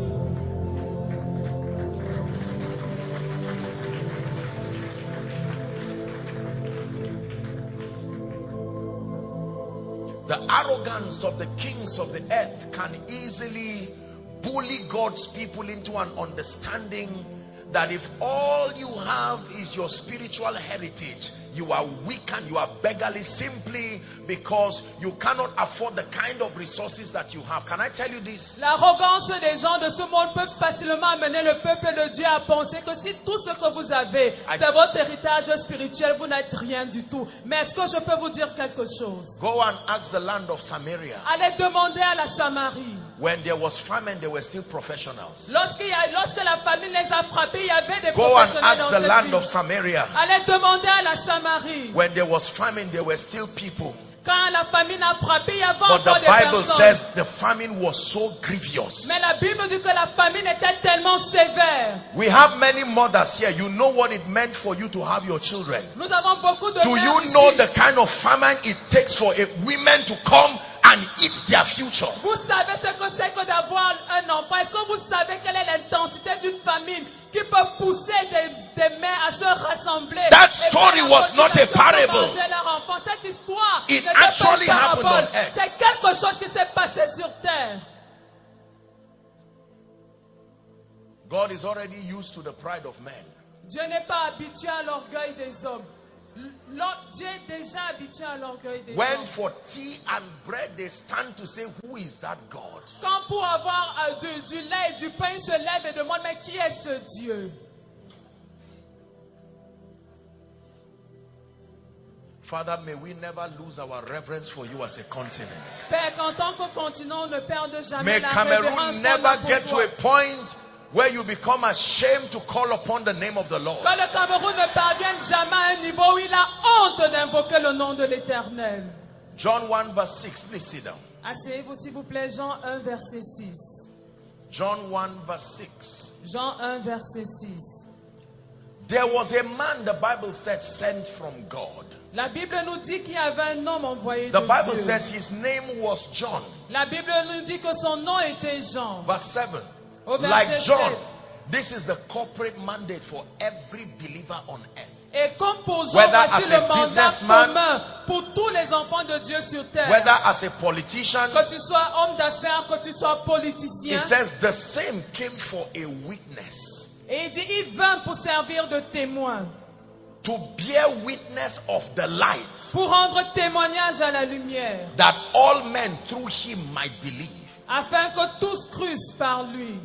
The arrogance of the kings of the earth can easily bully God's people into an understanding that if all you have is your spiritual heritage, you are weak and you are beggarly simply because you cannot afford the kind of resources that you have. Can I tell you this? L'arrogance des gens de ce monde peut facilement amener le peuple de Dieu à penser que si tout ce que vous avez, c'est votre héritage spirituel, vous n'êtes rien du tout. Mais est-ce que je peux vous dire quelque chose? Go and ask the land of Samaria. Allez demander à la Samarie. When there was famine, they were still professionals. Lorsqu'il y a, lorsque la famine les a frappés, il y avait des Go and professionnels ask dans the cette land ville. of Samaria. Allez demander à la Samarie. When there was famine, there were still people. Quand la famine a frappé, il y avait But encore the des Bible personnes. says the famine was so grievous. Mais la Bible dit que la famine était tellement sévère. We have many mothers here. You know what it meant for you to have your children. Nous avons beaucoup de Do mères you ici. know the kind of famine it takes for a women to come and eat their future? Vous savez ce que c'est que d'avoir un enfant? Est-ce que vous savez quelle est l'intensité d'une famine qui peut pousser des, des mères à se rassembler? That et story faire la was not a cotisation pour parable. manger leur enfant? Cette histoire It n'était pas actually une happened parabole. on earth. C'est quelque chose qui s'est passé sur terre. God is already used to the pride of men. Dieu n'est pas habitué à l'orgueil des hommes. L'or- Dieu est déjà habitué à l'orgueil des When hommes. for tea and bread they stand to say, who is that God? Quand pour avoir euh, du, du lait et du pain, ils se lèvent et demandent, mais qui est ce Dieu? Father, may we never lose our reverence for you as a continent. Père, qu'en tant que continent, on ne perde jamais May la révérence Cameroon qu'on a never pour get to toi. a point where you become ashamed to call upon the name of the Lord. Que le Cameroun ne parvienne jamais à un niveau où il a honte d'invoquer le nom de l'Éternel. John one verse six, please sit down. Asseyez-vous s'il vous plaît, Jean un, verset six. John one verse six. Jean un, verset six. There was a man, the Bible said, sent from God. La Bible nous dit qu'il y avait un homme envoyé The de Bible Dieu. says his name was John. La Bible nous dit que son nom était Jean. Verse seven. Au verset Like John, sept. this is the corporate mandate for every believer on earth. Et comme pour Jean, Whether voici as a le mandat businessman, commun pour tous les enfants de Dieu sur terre. Whether as a politician, Que tu sois homme d'affaires, que tu sois politicien. it says the same came for a witness. Et il dit, il vint pour servir de témoin. To bear witness of the light. Pour rendre témoignage à la lumière. That all men through him might believe. Afin que tous crussent par lui.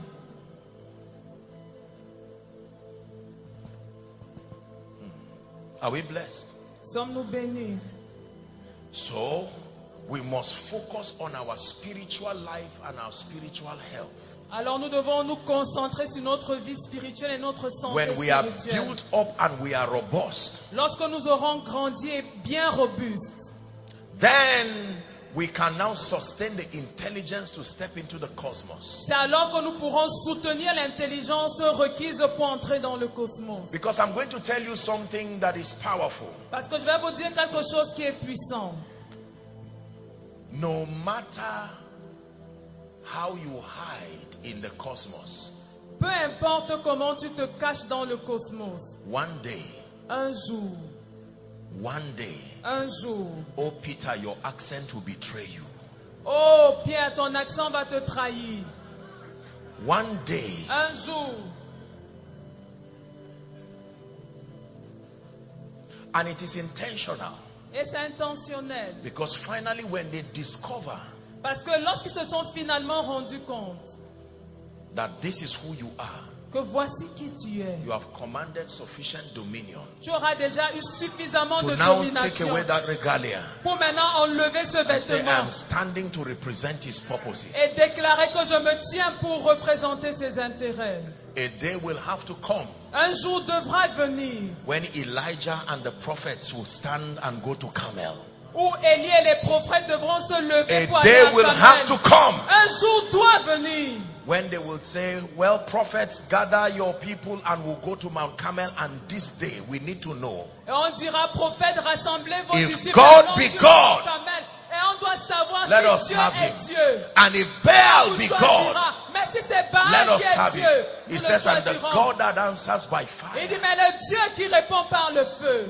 Are we blessed? Sommes-nous bénis? So, we must focus on our spiritual life and our spiritual health. Alors nous devons nous concentrer sur notre vie spirituelle et notre santé When we are spirituelle. built up and we are robust, Lorsque nous aurons grandi et bien robustes, then we can now sustain the intelligence to step into the cosmos. c'est alors que nous pourrons soutenir l'intelligence requise pour entrer dans le cosmos. Because I'm going to tell you something that is powerful. Parce que je vais vous dire quelque chose qui est puissant. No matter how you hide in the cosmos, Peu importe comment tu te caches dans le cosmos, one day, un jour, one day, un jour, oh Peter, your accent will betray you. oh Pierre, ton accent va te trahir. One day, Un jour, and it is intentional. et c'est intentionnel. Because finally, when they discover Parce que lorsqu'ils se sont finalement rendus compte that this is who you are, que voici qui tu es, you have commanded sufficient dominion tu auras déjà eu suffisamment to de now take domination away that regalia pour maintenant enlever ce and say, I vêtement am standing to represent his purposes. et déclarer que je me tiens pour représenter ses intérêts. A day will have to come Un jour devra venir when Elijah and the prophets will stand and go to Carmel. où Élie et les prophètes devront se lever A pour aller day à will have to Carmel. come Un jour doit venir when they will say, well, prophets, gather your people and we'll go to Mount Carmel, and this day we need to know et on dira, prophètes, rassemblez vos If disciples God allons be sur God, le Carmel. Et on doit savoir let us si Dieu serve est him. Dieu. And if On Baal nous be God, choisira. Mais si c'est let Baal us qui est serve Dieu, him. nous He le says, and the choisirons. God that answers by Il fire. dit, mais le Dieu qui répond par le feu,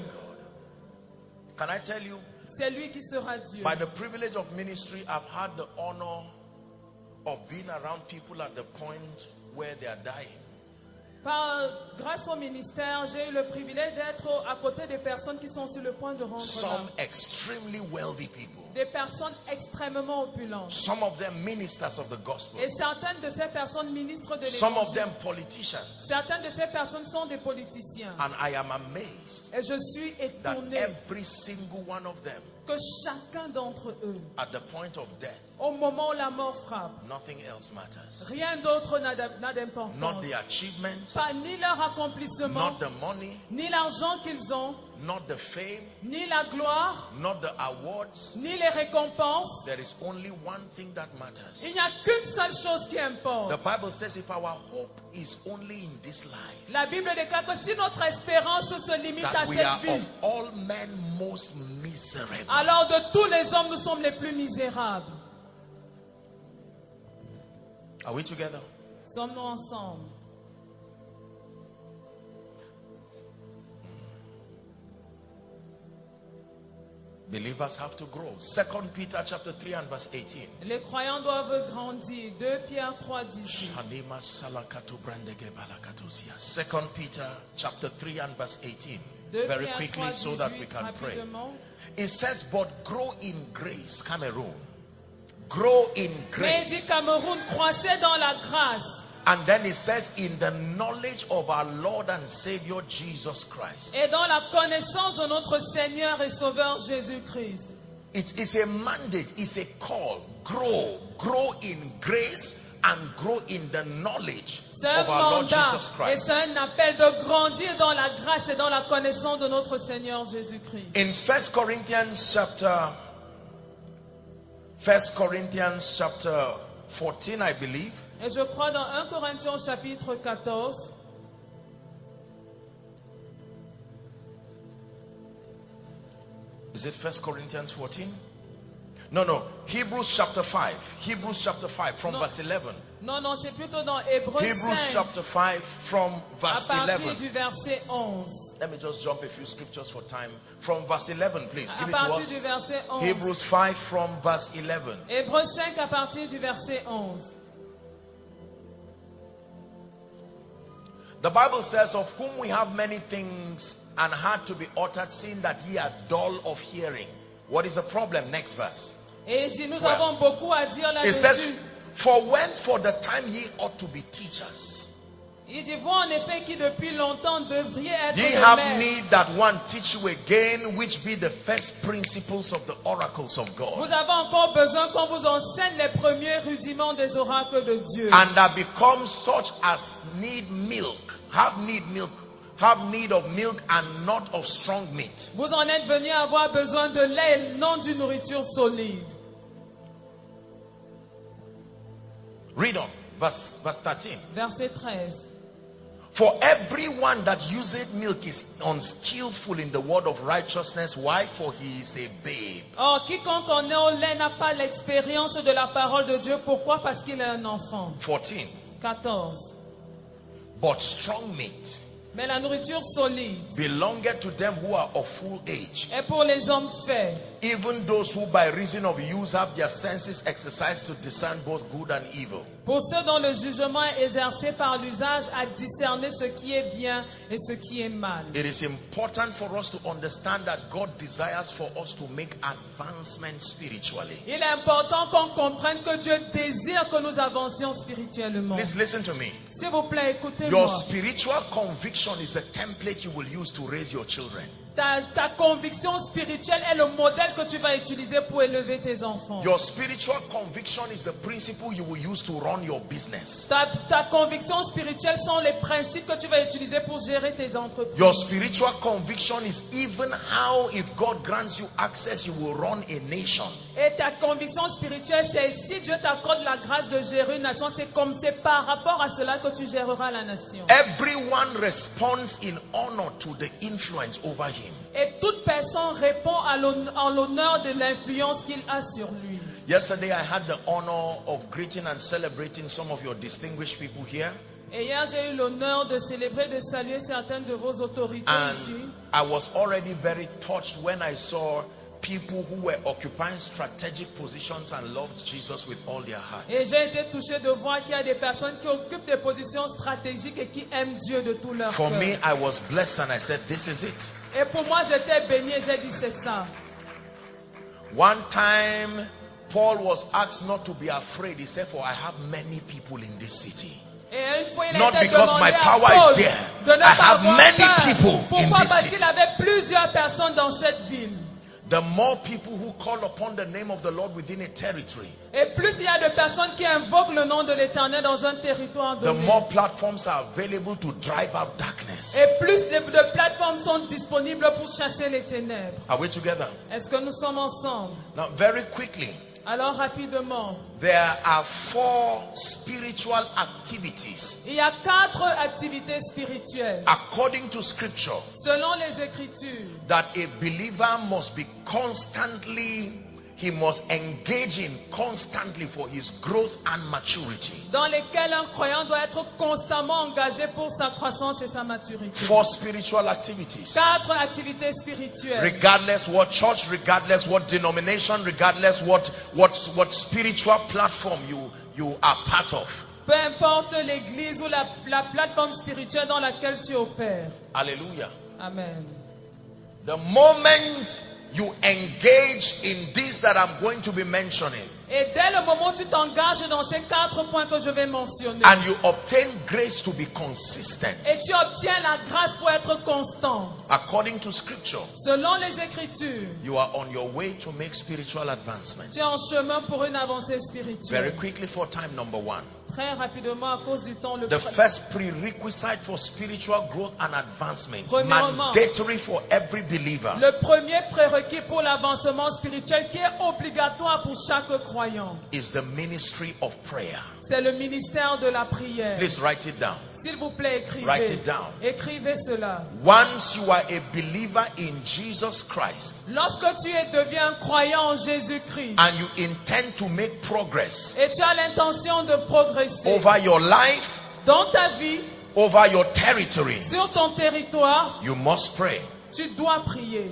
Can I tell you, c'est lui qui sera Dieu. by the privilege of ministry, I've had the honor of being around people at the point where they are dying. Par, grâce au ministère, j'ai eu le privilège d'être à côté des personnes qui sont sur le point de rendre Some l'âme. extremely wealthy people. Des personnes extrêmement opulentes. Some of them ministers of the gospel. Et certaines de ces personnes ministres de Some of l'évangile. them politicians. Certaines de ces personnes sont des politiciens. And I am amazed Et je suis that étonné every single one of them, que chacun d'entre eux, at the point of death, au moment où la mort frappe, nothing else matters. rien d'autre n'a n'a Not d'importance. the achievements, Pas ni leur accomplissement, not the money, ni l'argent qu'ils ont, not the fame, ni la gloire, not the awards. ni les récompenses. There is only one thing that matters. Il n'y a qu'une seule chose qui importe. The Bible says if our hope is only in this life, La Bible déclare que si notre espérance se limite à that we are cette of vie, all men most miserable. alors de tous les hommes, nous sommes les plus misérables. Are we together? Sommes-nous ensemble? Believers have to grow. Second Peter chapter three and verse eighteen. Les croyants doivent grandir. deux Pierre trois, dix-huit. Second Peter chapter three and verse eighteen. deux Very Pierre quickly trois, so that we dix-huit, can pray. rapidement. It says, but grow in grace, Cameroon. Grow in Mais il dit grace. Cameroun, croissez dans la grâce. And then it says, in the knowledge of our Lord and Savior Jesus Christ. Et dans la connaissance de notre Seigneur et Sauveur Jésus-Christ. It is a mandate, it's a call. Grow, grow in grace and grow in the knowledge C'est un of our Lord mandat Jesus et Christ. c'est un appel de grandir dans la grâce et dans la connaissance de notre Seigneur Jésus-Christ. In First Corinthians chapter First Corinthians chapter fourteen, I believe. Et je crois dans un Corinthiens chapitre quatorze. Is it First Corinthians fourteen? No, no. Hebrews chapter five. Hebrews chapter five from Non. verse eleven. Non, non, c'est plutôt dans Hébreux Hebrews cinq, chapter five from à verse partir eleven. du verset onze. Let me just jump a few scriptures for time. From verse eleven, please. À Give it to partir us. du verset onze. Hebrews five from verse eleven. Hébreux cinq à partir du verset onze. The Bible says, of whom we have many things and had to be uttered, seeing that ye are dull of hearing. What is the problem? Next verse. Et il dit, nous Well, avons beaucoup à dire It says, là-dessus. for when for the time ye ought to be teachers, Il dit, vous en effet qui depuis longtemps devriez être ye des have maîtres. need that one teach you again, which be the first principles of the oracles of Vous God, avez encore besoin qu'on vous enseigne les premiers rudiments des oracles de Dieu. and that become such as need milk, have need milk, have need of milk and not of strong meat. Vous en êtes venus avoir besoin de lait et non d'une nourriture solide. Read on, verse, verse thirteen. Verset treize. For everyone that useth milk is unskillful in the word of righteousness. Why? For he is a babe. Or, quiconque en est au lait n'a pas l'expérience de la parole de Dieu. Pourquoi? Parce qu'il est un enfant. fourteen. quatorze. But strong meat Mais la nourriture solide belongeth to them who are of full age, est pour les hommes faits, even those who by reason of use have their senses exercised to discern both good and evil. pour ceux dont le jugement est exercé par l'usage à discerner ce qui est bien et ce qui est mal. It is important for us to understand that God desires for us to make advancement spiritually. Il est important qu'on comprenne que Dieu désire que nous avancions spirituellement. Please listen to me. S'il vous plaît, Your écoutez-moi. spiritual conviction is the template you will use to raise your children. Ta, ta conviction spirituelle est le modèle que tu vas utiliser pour élever tes enfants. Your spiritual conviction is the principle you will use to run your business. Ta, ta conviction spirituelle sont les principes que tu vas utiliser pour gérer tes entreprises. Your spiritual conviction is even how, if God grants you access, you will run a nation. Et ta conviction spirituelle, c'est si Dieu t'accorde la grâce de gérer une nation, c'est comme c'est par rapport à cela que tu géreras la nation. Everyone responds in honor to the influence over him. Et toute personne répond à l'hon- en l'honneur de l'influence qu'il a sur lui. Yesterday I had the honor of greeting and celebrating some of your distinguished people here. Et hier, j'ai eu l'honneur de célébrer, de saluer certaines de vos autorités ici. And I was already very touched when I saw people who were occupying strategic positions and loved Jesus with all their hearts. Et j'ai été touché de voir qu'il y a des personnes qui occupent des positions stratégiques et qui aiment Dieu de tout leur For cœur. me, I was blessed and I said, this is it. Et pour moi, j'étais béni et j'ai dit c'est ça. One time, Paul was asked not to be afraid. He said, for I have many people in this city. Et une fois, il a Not été because demandé my à power Paul is there. de ne I pas have avoir many peur. people in Pourquoi? this Parce city. qu'il avait plusieurs personnes dans cette ville. The more people who call upon the name of the Lord within a territory, Et plus il y a de personnes qui invoquent le nom de l'Éternel dans un territoire the donné. more platforms are available to drive out darkness. Et plus de, de plateformes sont disponibles pour chasser les ténèbres. Are we together? Est-ce que nous sommes ensemble? Now, very quickly, Alors rapidement, there are four spiritual activities il y a quatre activités spirituelles, according to scripture selon les Écritures, that a believer must be constantly, he must engage in constantly for his growth and maturity. dans lesquelles un croyant doit être constamment engagé pour sa croissance et sa maturité. Four spiritual activities. Quatre activités spirituelles. Regardless what church, regardless what denomination, regardless what what what spiritual platform you you are part of. Peu importe l'église ou la, la plateforme spirituelle dans laquelle tu opères. Hallelujah. Amen. The moment you engage in this that I'm going to be mentioning, Et dès le moment où tu t'engages dans ces quatre points que je vais mentionner, and you obtain grace to be consistent et tu obtiens la grâce pour être constant, according to scripture, selon les Écritures, you are on your way to make spiritual advancement. tu es en chemin pour une avancée Very spirituelle. quickly for time, number one. Très rapidement, à cause du temps, le The pre- first prerequisite for spiritual growth and advancement, Premièrement, mandatory for every believer, le premier prérequis pour l'avancement spirituel qui est obligatoire pour chaque croyant, is the ministry of prayer. c'est le ministère de la prière. Please write it down. S'il vous plaît, écrivez. Write it down. Écrivez cela. Once you are a believer in Jesus Christ Lorsque tu es deviens un croyant en Jésus-Christ and you intend to make progress et tu as l'intention de progresser over your life, dans ta vie, over your territory, sur ton territoire, you must pray. tu dois prier.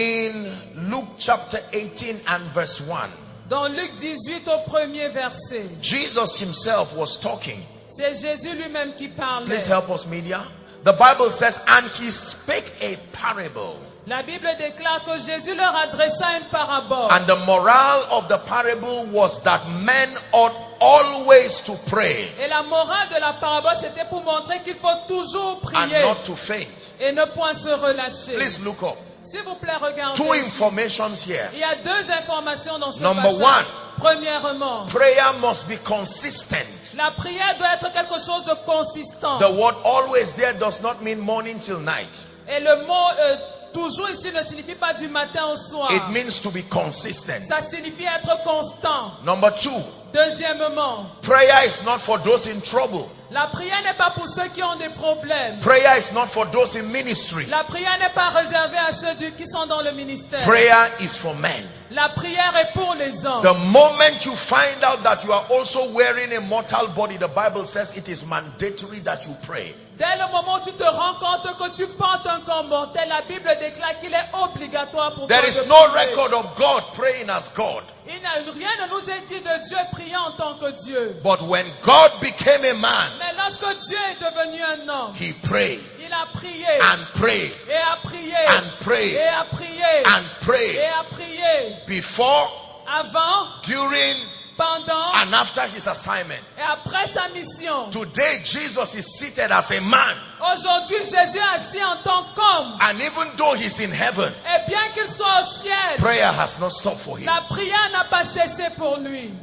In Luke chapter eighteen and verse one, Dans Luc dix-huit au premier verset, Jesus himself was talking. c'est Jésus lui-même qui parlait. Please help us, media. The Bible says, and he spake a parable. La Bible déclare que Jésus leur adressa une parabole. And the moral of the parable was that men ought always to pray Et la morale de la parabole, c'était pour montrer qu'il faut toujours and prier not to faint. et ne point se relâcher. Please look up. S'il vous plaît, regardez. Two ici. informations here. Il y a deux informations dans ce Number passage. one. Premièrement, Prayer must be consistent. la prière doit être quelque chose de consistant. The word always there does not mean morning till night. Et le mot euh, toujours ici ne signifie pas du matin au soir. It means to be consistent. Ça signifie être constant. Number two, Deuxièmement, prayer is not for those in trouble. la prière n'est pas pour ceux qui ont des problèmes. Prayer is not for those in ministry. La prière n'est pas réservée à ceux du- qui sont dans le ministère. Prayer is for men. La prière est pour les hommes. The moment you find out that you are also wearing a mortal body, the Bible says it is mandatory that you pray. Dès le moment où tu te rends compte que tu portes un corps mortel, la Bible déclare qu'il est obligatoire pour There toi is de no prier. record of God praying as God. Il n'a- rien ne nous est dit de Dieu prier en tant que Dieu. But when God became a man, Mais lorsque Dieu est devenu un homme, he prayed il a prié and prayed et a prié and prayed et a prié and et prayed a prié before, avant, during, pendant and after his assignment. et après sa mission. Today, Jesus is seated as a man. Aujourd'hui, Jésus est assis en tant qu'homme. And even though he's in heaven, Et bien qu'il soit au ciel, prayer has not stopped for him. la prière n'a pas cessé pour lui.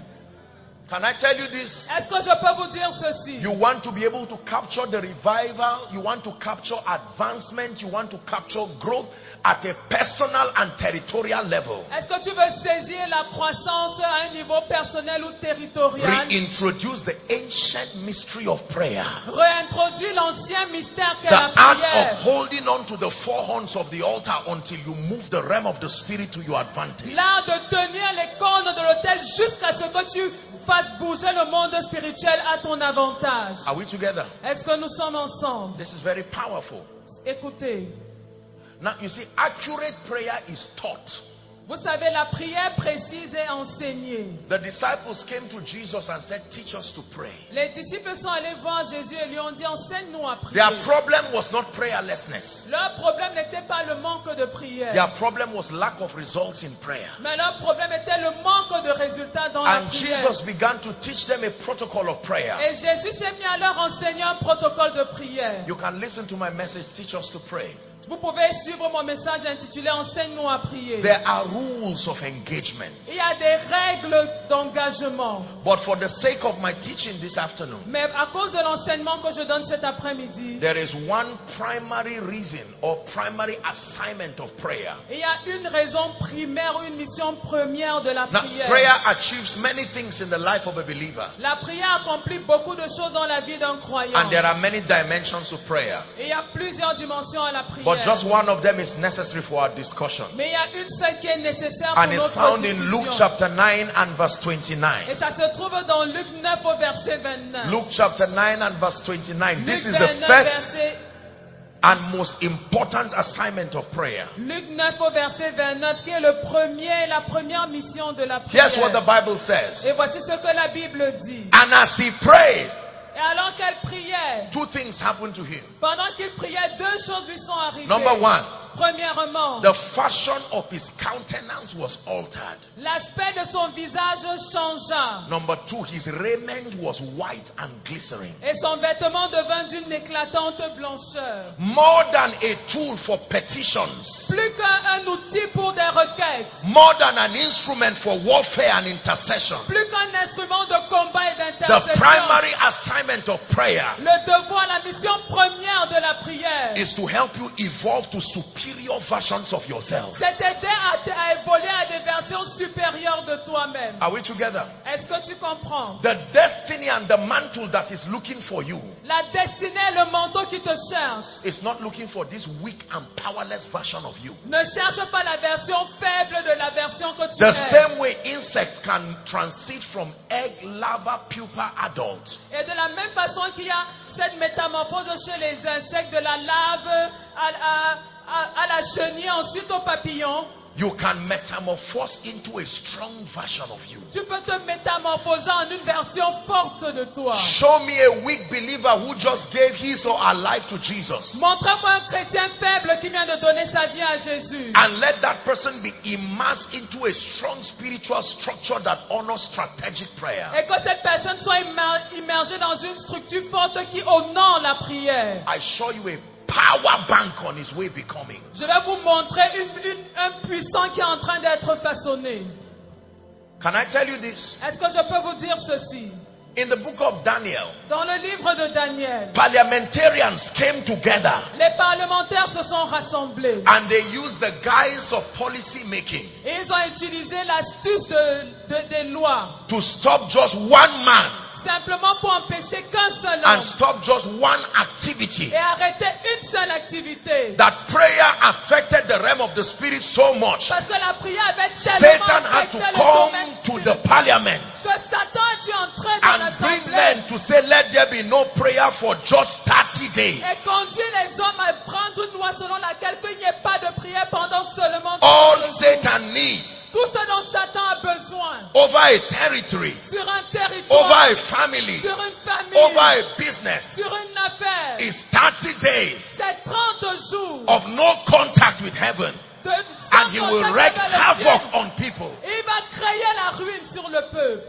Can I tell you this? Est-ce que je peux vous dire ceci? You want to be able to capture the revival, you want to capture advancement, you want to capture growth at a personal and territorial level. Est-ce que tu veux saisir la croissance à un niveau personnel ou territorial? Reintroduce the ancient mystery of prayer. Réintroduis l'ancien mystère qu'est The la art prière. of holding on to the four horns of the altar until you move the realm of the spirit to your advantage. L'art de tenir les cornes de l'autel jusqu'à ce que tu fasses bouger le monde spirituel à ton avantage. Are we together? Est-ce que nous sommes ensemble? This is very powerful. Écoutez, Now you see, accurate prayer is taught. vous savez, la prière précise est enseignée. The disciples came to Jesus and said, teach us to pray. Les disciples sont allés voir Jésus et lui ont dit, enseigne-nous à prier. Their problem was not prayerlessness. Leur problème n'était pas le manque de prière. Their problem was lack of results in prayer. Mais leur problème était le manque de résultats dans la And prière. Jesus began to teach them a protocol of prayer. Et Jésus s'est mis à leur enseigner un protocole de prière. You can listen to my message, teach us to pray. Vous pouvez suivre mon message intitulé Enseigne-nous à prier. There are rules of engagement. Il y a des règles d'engagement. But for the sake of my teaching this afternoon, Mais à cause de l'enseignement que je donne cet après-midi, there is one primary reason or primary assignment of prayer. il y a une raison primaire, une mission première de la Now, prière. prayer achieves many things in the life of a believer. La prière accomplit beaucoup de choses dans la vie d'un croyant. And there are many dimensions to prayer. Et il y a plusieurs dimensions à la prière. But just one of them is necessary for our discussion. Mais il y a une seule qui est nécessaire pour And it's notre found in discussion. Luke chapter nine and verse twenty-nine. Et ça se trouve dans Luc neuf au verset vingt-neuf. Luke chapter nine and verse twenty-nine. This Luc is the vingt-neuf, first verset, and most important assignment of prayer. Luc neuf au verset vingt-neuf, qui est le premier, la première mission de la prière. Here's what the Bible Et says. voici ce que la Bible dit. And as he prayed, Et alors qu'elle priait, two things happened to him. pendant qu'il priait, deux choses lui sont arrivées. Number one, Premièrement, the fashion of his countenance was altered. l'aspect de son visage changea. Number two, his raiment was white and glittering. Et son vêtement devint d'une éclatante blancheur. More than a tool for petitions, Plus qu'un un outil pour des requêtes. more than an instrument for warfare and intercession. Plus qu'un instrument de combat et The d'intercession. primary assignment of prayer Le devoir, la mission première de la prière, is to help you evolve to superior versions of yourself. c'est aider à, à évoluer à des vertus version supérieure de toi-même. Are we together? Est-ce que tu comprends? The destiny and the mantle that is looking for you La destinée, le manteau qui te cherche, is not looking for this weak and powerless version of you. ne cherche pas la version faible de la version que tu The es. same way insects can transit from egg, larva, pupa, adult. Et de la même façon qu'il y a cette métamorphose chez les insectes, de la larve à, à, à, à la chenille, ensuite au papillon, You can metamorphose into a strong version of you. tu peux te métamorphoser en une version forte de toi. Show me a weak believer who just gave his or her life to Jesus. Montre-moi un chrétien faible qui vient de donner sa vie à Jésus. And let that person be immersed into a strong spiritual structure that honors strategic prayer. Et que cette personne soit immer- immergée dans une structure forte qui honore la prière. I show you a power bank on his way becoming. Je vais vous montrer une, une, un puissant qui est en train d'être façonné. Can I tell you this? Est-ce que je peux vous dire ceci? In the book of Daniel, Dans le livre de Daniel, parliamentarians came together les parlementaires se sont rassemblés and they used the guise of policy making et ils ont utilisé l'astuce de, de- des lois to stop just one man simplement pour empêcher qu'un seul and homme stop just one activity. et arrêter une seule activité. That prayer affected the realm of the spirit so much. Parce que la prière avait tellement Satan had affecté to le come domaine to the spirituel parliament que Satan a dû entrer dans and bring l'assemblée men to say, let there be no prayer for just thirty days. et conduire les hommes à prendre une loi selon laquelle il n'y ait pas de prière pendant seulement All trente jours. Satan needs Tout ce dont Satan a besoin over a territory, sur un territoire, over a family, sur une famille, over a business sur une affaire, is thirty days c'est trente jours of no contact with heaven, de and he will wreak havoc on people. Il va créer la ruine sur le peuple.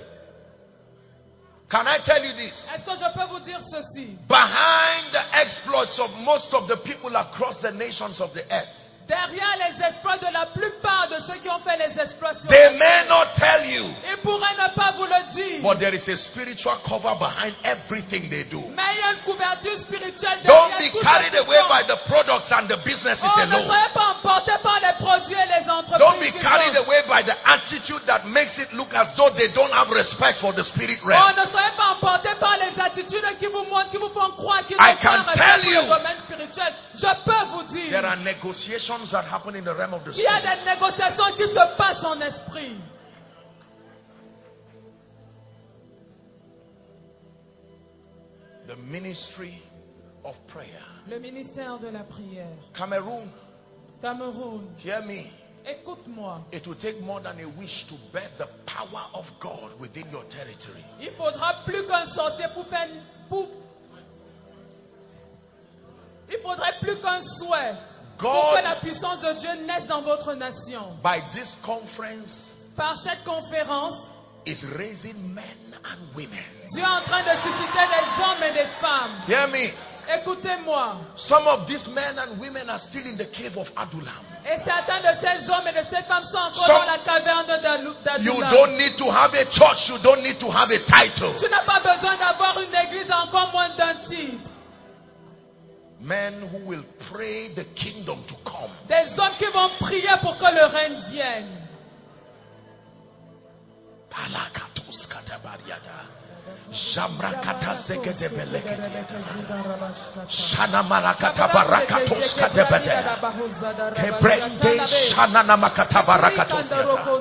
Can I tell you this? Est-ce que je peux vous dire ceci? Behind the exploits of most of the people across the nations of the earth, Derrière les exploits de la plupart de ceux qui ont fait les exploits sur they la may terre, not tell you, ils pourraient ne pas vous le dire. but there is a spiritual cover behind everything they do. Mais il y a une couverture spirituelle Don't derrière be tout ce carried qu'ils away font. by the products and the businesses Oh, ne alone. soyez pas emportés par les produits et les entreprises. Don't be qui carried font. away by the attitude that makes it look as though they don't have respect for the spirit Oh, realm. ne soyez pas emportés par les attitudes qui vous montrent, qui vous font croire qu'ils I n'ont can pas tell respect pour you. le domaine spirituel. Je peux vous dire, There are negotiations that happen in the realm of the il y a spirit. des négociations qui se passent en esprit. The ministry of prayer. Le ministère de la prière. Cameroon, Cameroun, hear me. écoute-moi. It will take more than a wish to birth the power of God within your territory. Il faudra plus qu'un sorcier pour faire... Pour... Il faudrait plus qu'un souhait pour God, que la puissance de Dieu naisse dans votre nation. by this conference, Par cette conférence, is raising men and women. Dieu est en train de susciter des hommes et des femmes. Hear me. Écoutez-moi. Some of these men and women are still in the cave of Adullam. Et certains de ces hommes et de ces femmes sont encore Some- dans la caverne d'Adou- You d'Adullam. don't need to have a church. You don't need to have a title. Tu n'as pas besoin d'avoir une église, encore moins d'un titre. Men who will pray the kingdom to come. Des hommes qui vont prier pour que le règne vienne. Palakatos katabariada. Jamrakata sekete belekete. Shana marakata barakatos katebete. Kebrende shana namakata barakatos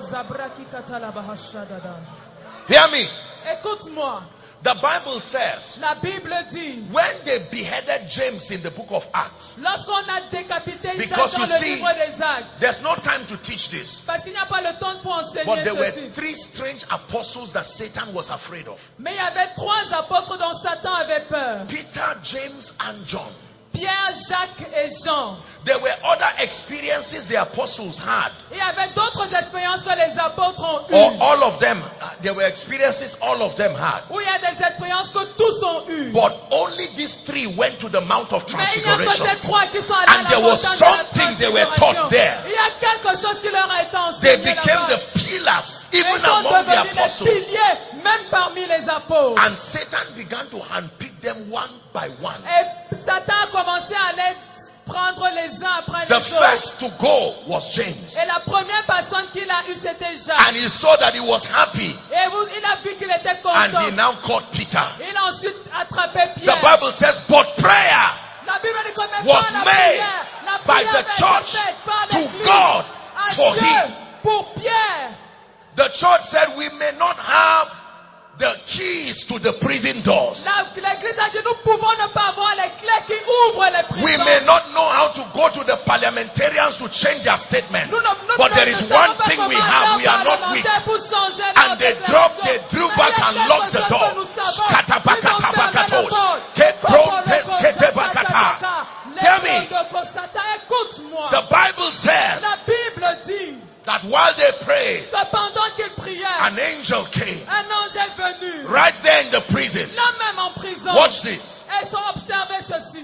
yata. Hear me. Écoute-moi. The Bible says, La Bible dit, when they beheaded James in the book of Acts, lorsqu'on a décapité Because Jacques dans you le see, livre des Actes, there's no time to teach this, parce qu'il n'y a pas le temps pour enseigner but there were ceci. three strange apostles that Satan was afraid of: Mais il y avait trois apôtres dont Satan avait peur. Peter, James, and John. Pierre, Jacques et Jean. There were other experiences the apostles had, Il y avait d'autres expériences que les apôtres ont or eues. all of them. uh, There were experiences all of them had, Où il y a des expériences que tous ont eues. but only these three went to the Mount of Mais il n'y a que Transfiguration. ces trois qui sont allés And à there la was montagne de la something they were taught transfiguration. there. Il y a quelque chose qui leur a été They enseigné became là-bas. the pillars, Ils even sont among the devenus les apostles. piliers, même parmi les apôtres. And Satan began to handpick them one by one. Et Satan a commencé à les prendre les uns après les The autres. first to go was James. Et la première personne qu'il a eue, c'était And Jacques. he saw that he was happy. Et vous, il a vu qu'il était And he content. now caught Peter. Il a ensuite attrapé The Pierre. Bible says, but prayer La Bible dit que même was pas la made prière, la by prière the avait été church faite par to l'Église God à for Dieu him. pour Pierre. The church said we may not have the keys to the prison doors. La- L'Église a dit nous pouvons ne pas avoir les clés qui ouvrent les prisons. We may not know how to go to the parliamentarians to change their statement. Nous ne- nous But ne- there is ne one savons pas thing we comment have. faire We are not weak. parlementaire pour changer And leur they déclaration. dropped, they drew Mais back il y a and quelque locked the chose door. que nous savons. Skatabakatabakatos. Ils ont fermé Keprontes la ketebakata. porte. Hear me. Écoute-moi. The Bible says La Bible dit that while they prayed, que pendant qu'ils priaient, an angel came un ange est venu. right there in the prison. Là même en prison. Watch this. Elles ont observé ceci.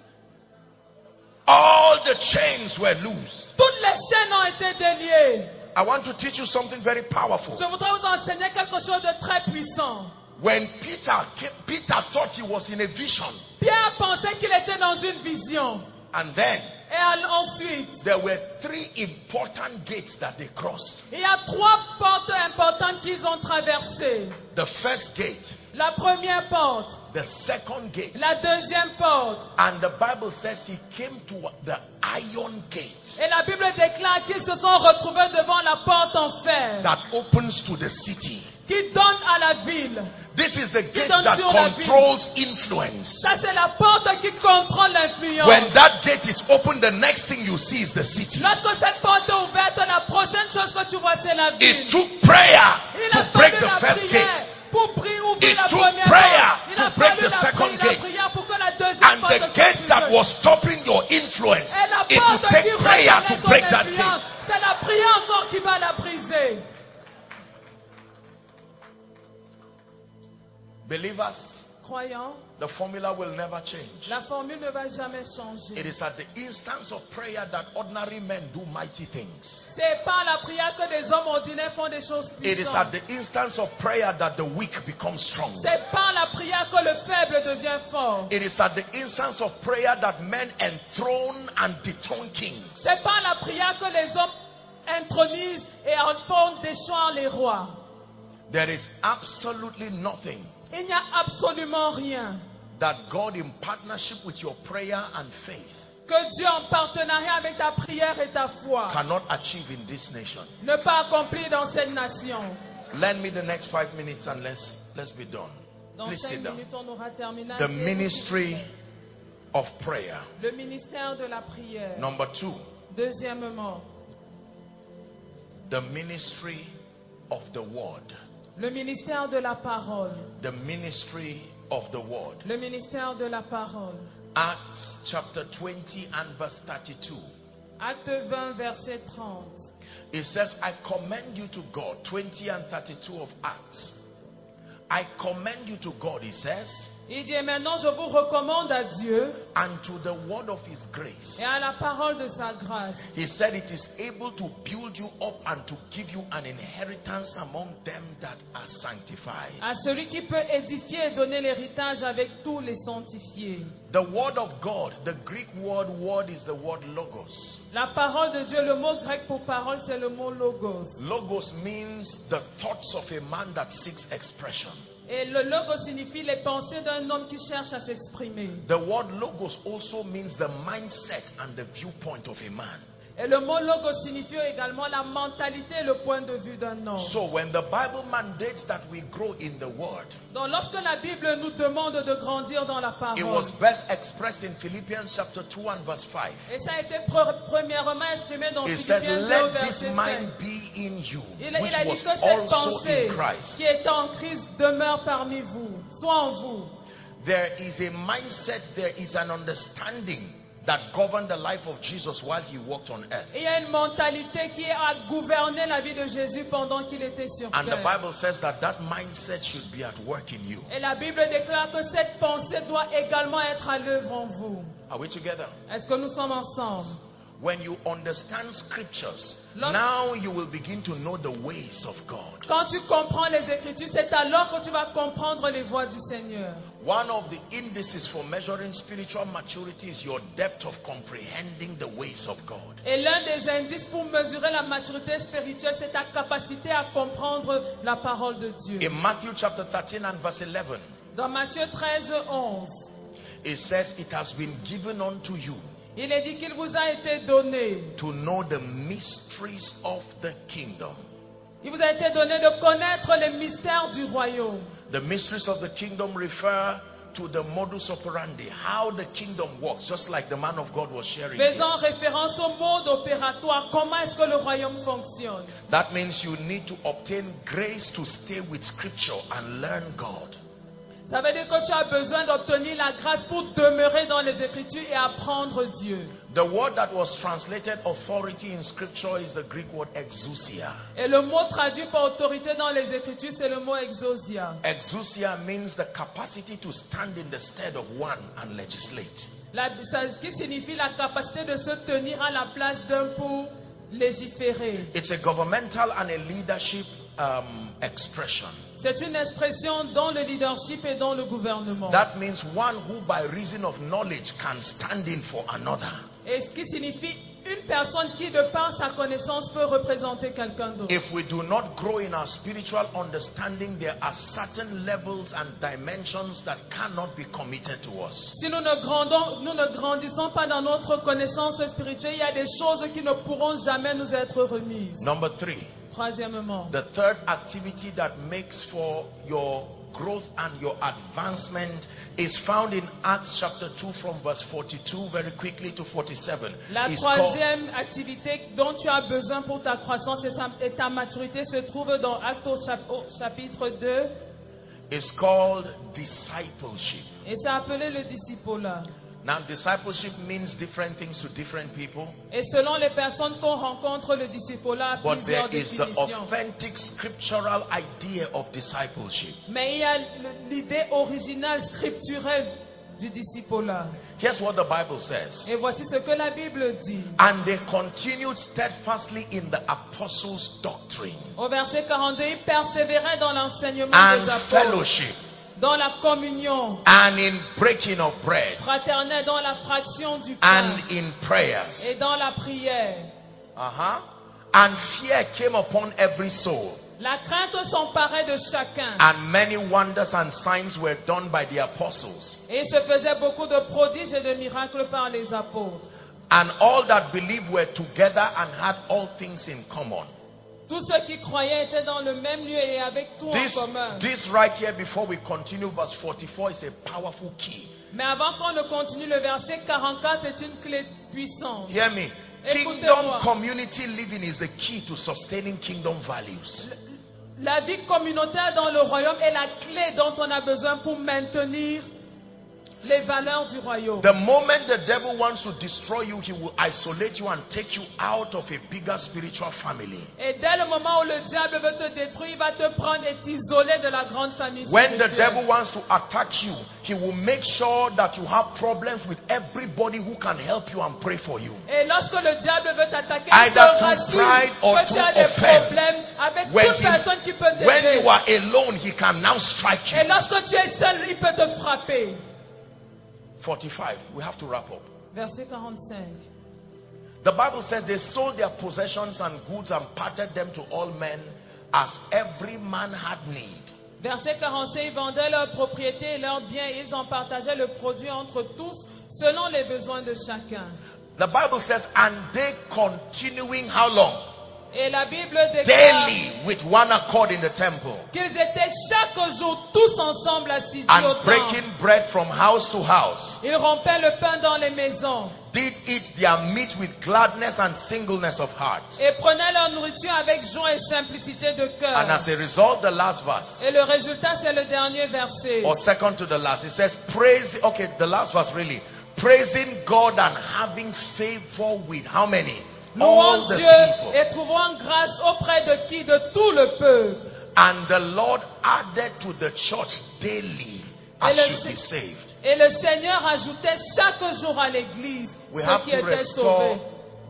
All the chains were loose. Toutes les chaînes ont été déliées. I want to teach you something very powerful. Je voudrais vous enseigner quelque chose de très puissant. When Peter came, Peter thought he was in a vision. Pierre pensait qu'il était dans une vision. And then Et al- ensuite, there were three important gates that they crossed. il y a trois portes importantes qu'ils ont traversées. The first gate, La première porte, the second gate, la deuxième porte. and the Bible says he came to the iron gate Et la Bible déclare qu'ils se sont retrouvés devant la porte en fer that opens to the city. qui donne à la ville. This is the gate donne that sur la ville. controls influence. Ça, c'est la porte qui contrôle l'influence. When that gate is open, the next thing you see is the city. Lorsque cette porte est ouverte, la prochaine chose que tu vois, c'est la ville. It took prayer Il to a break fallu the la first prière gate. pour prier, ouvrir It la took première prayer porte. Il a to break fallu the la, second pri- la gate. prière pour que la deuxième And porte the soit gate that ouverte. was stopping your influence, Et la it will porte take qui prayer to retenait ton break that influence, gate. c'est la prière encore qui va la briser. Believers, Croyants, the formula will never change. la formule ne va jamais changer. It is at the instance of prayer that ordinary men do mighty things. C'est par la prière que des hommes ordinaires font des choses It is at puissantes. the instance of prayer that the weak become strong. C'est par la prière que le faible devient fort. It is at the instance of prayer that men enthrone and dethrone kings. C'est par la prière que les hommes intronisent et en font déchoir les rois. There is absolutely nothing Il n'y a absolument rien that God, in partnership with your prayer and faith, que Dieu, en partenariat avec ta prière et ta foi, cannot achieve in this nation. ne pas accomplir dans cette nation. Lend me the next five minutes and let's let's be done. Dans Please cinq sit down. minutes, on aura terminé. The ministry of prayer. Le ministère de la prière. Number two, Deuxièmement, the ministry of the word. le ministère de la parole. The ministry of the word. Le ministère de la parole. Acts chapter twenty and verse thirty-two. Acte vingt, verset trente. It says, I commend you to God. twenty and thirty-two of Acts. I commend you to God, he says, Il dit, maintenant je vous recommande à Dieu and to the word of his grace. et à la parole de sa grâce. He said it is able to build you up and to give you an inheritance among them that are sanctified. À celui qui peut édifier et donner l'héritage avec tous les sanctifiés. The word of God, the Greek word word is the word logos. La parole de Dieu, le mot grec pour parole, c'est le mot logos. Logos means the thoughts of a man that seeks expression. Et le logos signifie les pensées d'un homme qui cherche à s'exprimer. The word logos also means the mindset and the viewpoint of a man. Et le mot logos signifie également la mentalité et le point de vue d'un homme. So when the Bible mandates that we grow in the word, Donc lorsque la Bible nous demande de grandir dans la it parole, was best expressed in Philippians chapter two and verse five. et ça a été pre- premièrement exprimé dans It says, Philippiens deux, let verset this cinq. mind be in you, Il, il which a dit was que cette also pensée in Christ. qui est en Christ demeure parmi vous, soit en vous. There is a mindset, there is an understanding that governed the life of Jesus while he walked on earth. Et il y a une mentalité qui a gouverné la vie de Jésus pendant qu'il était sur And the terre. Bible says that that mindset should be at work in you. Et la Bible déclare que cette pensée doit également être à l'œuvre en vous. Are we together? Est-ce que nous sommes ensemble? When you understand scriptures, Lorsque- now you will begin to know the ways of God. Quand tu comprends les Écritures, c'est alors que tu vas comprendre les voies du Seigneur. One of the indices for measuring spiritual maturity is your depth of comprehending the ways of God. Et l'un des indices pour mesurer la maturité spirituelle, c'est ta capacité à comprendre la parole de Dieu. In Matthew chapter thirteen and verse eleven, Dans Matthieu treize, onze, it says, it has been given unto you il est dit qu'il vous a été donné. to know the mysteries of the kingdom. Il vous a été donné de connaître les mystères du royaume. The mysteries of the kingdom refer to the modus operandi, how the kingdom works, just like the man of God was sharing here. Faisant référence au mode opératoire, comment est-ce que le royaume fonctionne. That means you need to obtain grace to stay with scripture and learn God. Ça veut dire que tu as besoin d'obtenir la grâce pour demeurer dans les Écritures et apprendre Dieu. The word that was translated authority in scripture is the Greek word exousia. Et le mot traduit par autorité dans les Écritures, c'est le mot exousia. Exousia means the capacity to stand in the stead of one and legislate. La, ça, ce qui signifie la capacité de se tenir à la place d'un pour légiférer. It's a governmental and a leadership um, expression. C'est une expression dans le leadership et dans le gouvernement. That means one who by reason of knowledge can stand in for another. Et ce qui signifie une personne qui de par sa connaissance peut représenter quelqu'un d'autre. If we do not grow in our spiritual understanding, there are certain levels and dimensions that cannot be committed to us. Si nous ne, grandons, nous ne grandissons pas dans notre connaissance spirituelle, il y a des choses qui ne pourront jamais nous être remises. Number three, Troisièmement, the third activity that makes for your growth and your advancement is found in Acts chapter two from verse forty-two very quickly to forty-seven. la It's called, troisième activité dont tu as besoin pour ta croissance et, sa- et ta maturité se trouve dans Actes au chap- au chapitre deux it's called discipleship. et c'est appelé le discipulat. Now, discipleship means different things to different people, Et selon les personnes qu'on rencontre, le discipulat a but there plusieurs is the définitions. authentic scriptural idea of discipleship. Mais il y a l- l'idée originale scripturelle du discipulat. Here's what the Bible says. Et voici ce que la Bible dit. And they continued steadfastly in the apostles' doctrine Au verset quarante-deux, ils persévéraient dans l'enseignement and des apôtres, fellowship dans la communion and in breaking of bread fraternelle, dans la fraction du pain and in prayers. et dans la prière. Uh-huh. And fear came upon every soul, La crainte s'emparait de chacun. and many wonders and signs were done by the apostles. Et il se faisait beaucoup de prodiges et de miracles par les apôtres. And all that believed were together and had all things in common. Tous ceux qui croyaient étaient dans le même lieu et avec tout This, en commun. this right here before we continue, verse forty-four is a powerful key. Mais avant qu'on ne continue, le verset quarante-quatre est une clé puissante. Hear me. Écoutez-moi. Kingdom community living is the key to sustaining kingdom values. La vie communautaire dans le royaume est la clé dont on a besoin pour maintenir les valeurs du royaume. The moment the devil wants to destroy you, he will isolate you and take you out of a bigger spiritual family. Et dès le moment où le diable veut te détruire, il va te prendre et t'isoler de la grande famille When the spirituelle. devil wants to attack you, he will make sure that you have problems with everybody who can help you and pray for you. Et lorsque le diable veut t'attaquer, il Either te through rassure pride or que tu as through des offense. problèmes avec When, toute he- personne qui peut when t'aider. you are alone, he can now strike you. Et lorsque tu es seul, il peut te frapper. forty-five. We have to wrap up. Verset quarante-cinq. The Bible says they sold their possessions and goods and parted them to all men as every man had need. Verset quarante-cinq, ils vendaient leurs propriétés et leurs biens et ils en partageaient le produit entre tous selon les besoins de chacun. The Bible says, and they continuing how long? Et la Bible déclare Daily with one accord in the temple qu'ils étaient chaque jour tous ensemble assidus au and temple. breaking bread from house to house. Ils rompaient le pain dans les maisons Did eat their meat with gladness and singleness of heart. et prenaient leur nourriture avec joie et simplicité de cœur. And as a result, the last verse, Et le résultat, c'est le dernier verset. or second to the last, it says, praise, okay, the last verse really, praising God and having favor with how many? All Louons the Dieu people. et trouvons grâce auprès de qui? De tout le peuple. And the Lord added to the church daily as Et le should be Se- saved. Et le Seigneur ajoutait chaque jour à l'église We ceux have qui to étaient restore sauvés.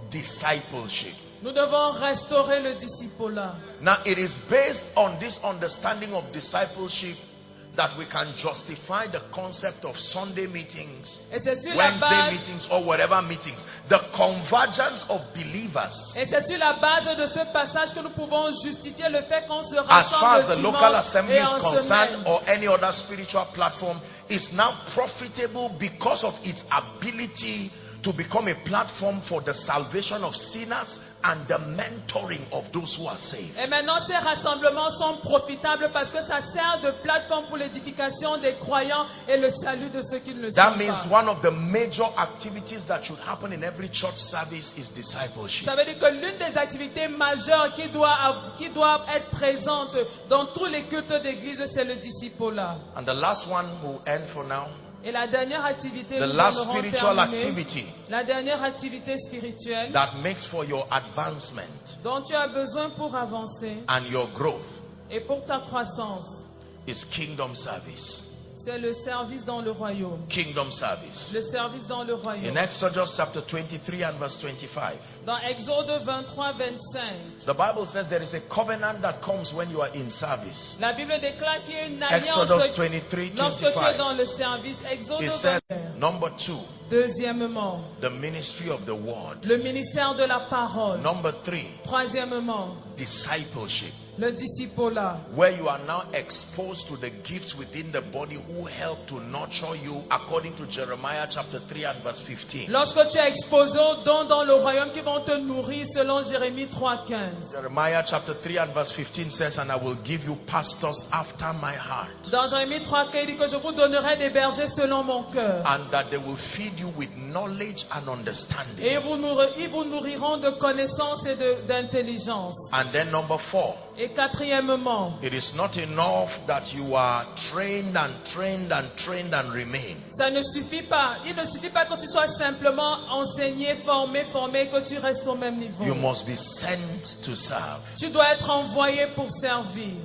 discipleship. Nous devons restaurer le disciple-là. Now it is based on this understanding of discipleship that we can justify the concept of Sunday meetings, Et c'est sur la Wednesday base, meetings, or whatever meetings. The convergence of believers et c'est sur la base de ce passage que nous pouvons justifier le fait qu'on se as far as rassemble the le local dimanche assembly et is en concerned, semaine. or any other spiritual platform, is now profitable because of its ability to become a platform for the salvation of sinners and the mentoring of those who are saved. Et maintenant, ces rassemblements sont profitables parce que ça sert de plateforme pour l'édification des croyants et le salut de ceux qui ne le sont That means pas. one of the major activities that should happen in every church service is discipleship. Ça veut dire que l'une des activités majeures qui doit, av- qui doit être présente dans tous les cultes d'église, c'est le disciple-là. And the last one will end for now. Et la dernière activité, The nous last en aurons spiritual terminé. activity La dernière activité spirituelle that makes for your advancement dont tu as besoin pour avancer and your growth et pour ta croissance, is kingdom service. c'est le service dans le royaume. Kingdom service. Le service dans le In royaume. Exodus chapter twenty-three and verse twenty-five, Dans Exode vingt-trois, vingt-cinq, the Bible says there is a covenant that comes when you are in service. la Bible déclare qu'il y a une Exodus alliance twenty-three, lorsque tu es twenty-five. dans le service. Exode It says, vingt-cinq. number two, Deuxièmement, the ministry of the word. le ministère de la parole. Number three, Troisièmement, discipleship, le disciple-là. where you are now exposed to the gifts within the body who help to nurture you, according to Jeremiah chapter three and verse fifteen. Lorsque tu es exposé aux dons dans le royaume qui vont te nourrir selon Jérémie trois, quinze. Jeremiah chapter three and verse fifteen says, and I will give you pastors after my heart, Dans Jérémie trois, quinze, il dit que je vous donnerai des bergers selon mon cœur. and that they will feed you with knowledge and understanding. Et ils vous, nourri- ils vous nourriront de connaissances et de- d'intelligence. And then number four, Et quatrièmement, it is not enough that you are trained and trained and trained and remain. ça ne suffit pas. Il ne suffit pas que tu sois simplement enseigné, formé, formé, et que tu restes au même niveau. You must be sent to serve. Tu dois être envoyé pour servir.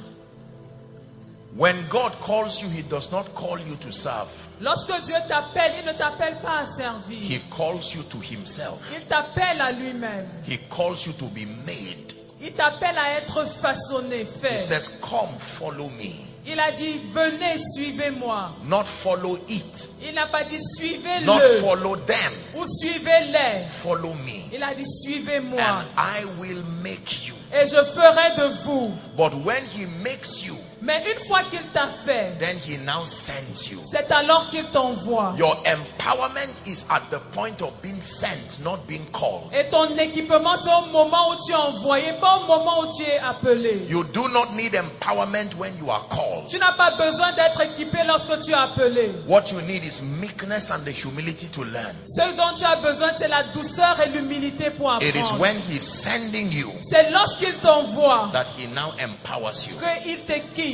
When God calls you, He does not call you to serve. Lorsque Dieu t'appelle, il ne t'appelle pas à servir. He calls you to Himself. Il t'appelle à lui-même. He calls you to be made. Il t'appelle à être façonné, He fait. says, come, follow me. Il a dit, venez, suivez-moi. Not follow it. Il n'a pas dit, Not suivez-le follow them. ou suivez-les. Follow me. Il a dit, suivez-moi And I will make you. et je ferai de vous. But when He makes you, Mais une fois qu'il t'a fait, then He now sends you. c'est alors qu'il t'envoie. Your empowerment is at the point of being sent, not being called. Et ton équipement, c'est au moment où tu es envoyé, pas au moment où tu es appelé. You do not need empowerment when you are called. Tu n'as pas besoin d'être équipé lorsque tu es appelé. What you need is meekness and the humility to learn. Ce dont tu as besoin, c'est la douceur et l'humilité pour It is apprendre. when He's sending you C'est lorsqu'il t'envoie that He now empowers you. qu'il t'équipe.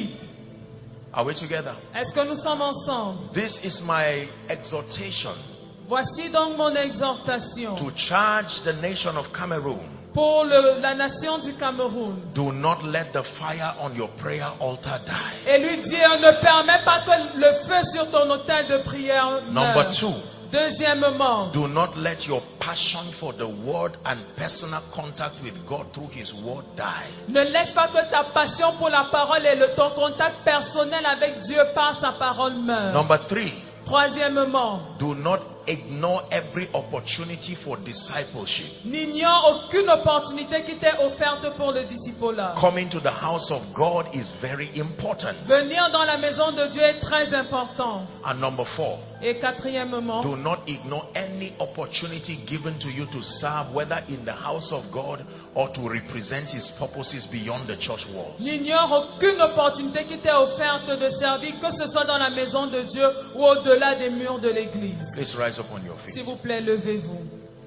Are we together? Est-ce que nous sommes ensemble? This is my exhortation Voici donc mon exhortation to charge the nation of Cameroon. pour le- la nation du Cameroun. Do not let the fire on your prayer altar die. Et lui dire, ne permets pas que le feu sur ton autel de prière Number meure. two, Deuxièmement, do not let your passion for the word and personal contact with God through His word die. ne laisse pas que ta passion pour la parole et le, ton contact personnel avec Dieu par sa parole meure. Number three, Troisièmement, do not ignore every opportunity for discipleship. n'ignore aucune opportunité qui t'est offerte pour le disciple-là. Coming to the house of God is very important. Venir dans la maison de Dieu est très important. And number four, Et quatrièmement, do not ignore any opportunity given to you to serve, whether in the house of God or to represent His purposes beyond the church walls. n'ignore aucune opportunité qui t'est offerte de servir, que ce soit dans la maison de Dieu ou au-delà des murs de l'église. Please rise up on your S'il feet. vous plaît, levez-vous.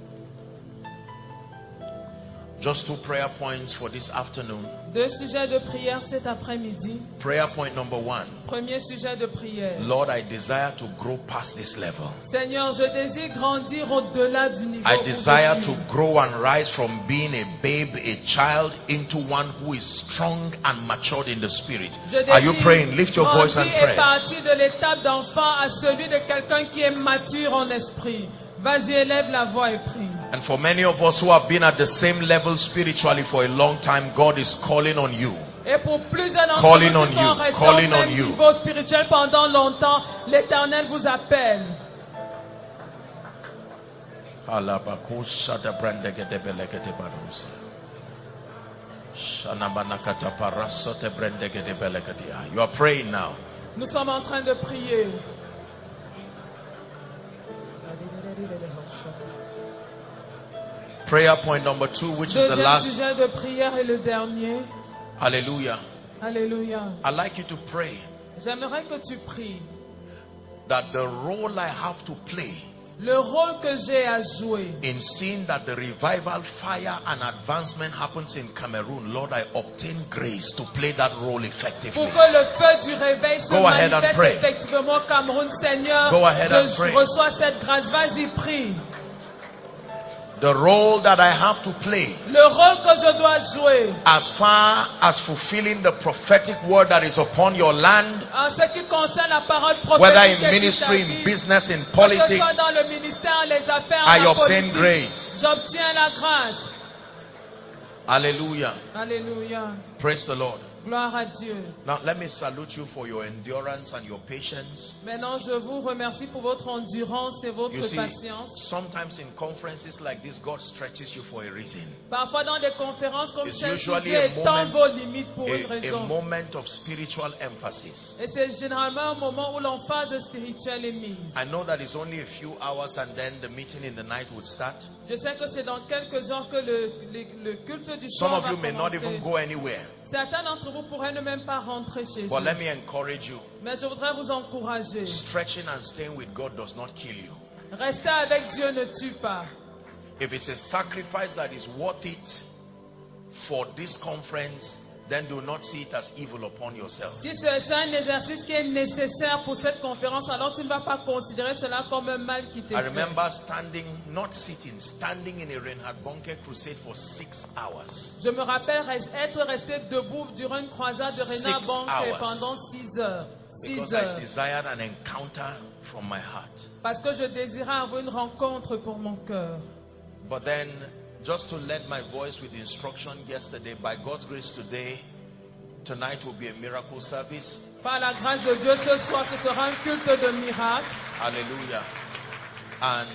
Just two prayer points for this afternoon. Deux sujets de prière cet après-midi. Prayer point number one. Premier sujet de prière. Lord, I desire to grow past this level. Seigneur, je désire grandir au-delà du niveau I où je desire suis. to grow and rise from being a babe, a child, into one who is strong and matured in the spirit. Je Are you désire praying? Lift your voice and grandir et pray. partir de l'étape d'enfant à celui de quelqu'un qui est mature en esprit. Vas-y, élève la voix et prie. And for many of us who have been at the same level spiritually for a long time, God is calling on you. Et pour plusieurs d'entre Calling vous on qui sont you, restés calling au même on you. niveau spirituel pendant longtemps, l'Éternel vous appelle. You are praying now. Nous sommes en train de prier. Prayer point number two, which is the Deuxième last. sujet de prière et le dernier. Hallelujah. Alléluia. I'd like you to pray J'aimerais que tu pries. that the role I have to play Le rôle que j'ai à jouer in seeing that the revival, fire, and advancement happens in Cameroon, Lord, I obtain grace to play that role effectively. pour que le feu du réveil se Go ahead and manifeste pray. effectivement au Cameroun, Seigneur. Go ahead and Je pray. reçois cette grâce. Vas-y, prie. The role that I have to play Le rôle que je dois jouer as far as fulfilling the prophetic word that is upon your land, en ce qui concerne la parole whether prophétique in qui ministry, in t'habite, business, in que ce politics, soit dans le ministère, les affaires, I la obtain politique, grace. j'obtiens la grâce. Hallelujah. Alléluia. Praise the Lord. Gloire à Dieu. Now let me salute you for your endurance and your patience. Maintenant, je vous remercie pour votre endurance et votre You see, patience. sometimes in conferences like this, God stretches you for a reason. Parfois, dans des conférences comme It's celle-ci, usually Dieu a étend moment- vos limites pour une A, a raison. moment of spiritual emphasis. Et c'est généralement un moment où l'emphase spirituelle est mise. I know that it's only a few hours and then the meeting in the night would start. Je sais que c'est dans quelques heures que le, le, le culte du Some soir of va you may not commencer. even go anywhere. Certains d'entre vous pourraient ne même pas rentrer chez But eux. let me encourage you. Mais je voudrais vous encourager. Stretching and staying with God does not kill you. Rester avec Dieu ne tue pas. If it's a sacrifice that is worth it for this conference, then do not see it as evil upon yourself. Si c'est c'est un exercice qui est nécessaire pour cette conférence, alors tu ne vas pas considérer cela comme un mal qui t'est I fait. remember standing, not sitting, standing in a Reinhard Bonke crusade for six hours. Je me rappelle res- être resté debout durant une croisade de Six Reinhard Bonke hours. pendant six heures. Six Because I heures. desired an encounter from my heart. Parce que je désirais avoir une rencontre pour mon cœur. But then, just to lend my voice with instruction yesterday, by God's grace today, tonight will be a miracle service. Par la grâce de Dieu, ce soir, ce sera un culte de miracle. Hallelujah. And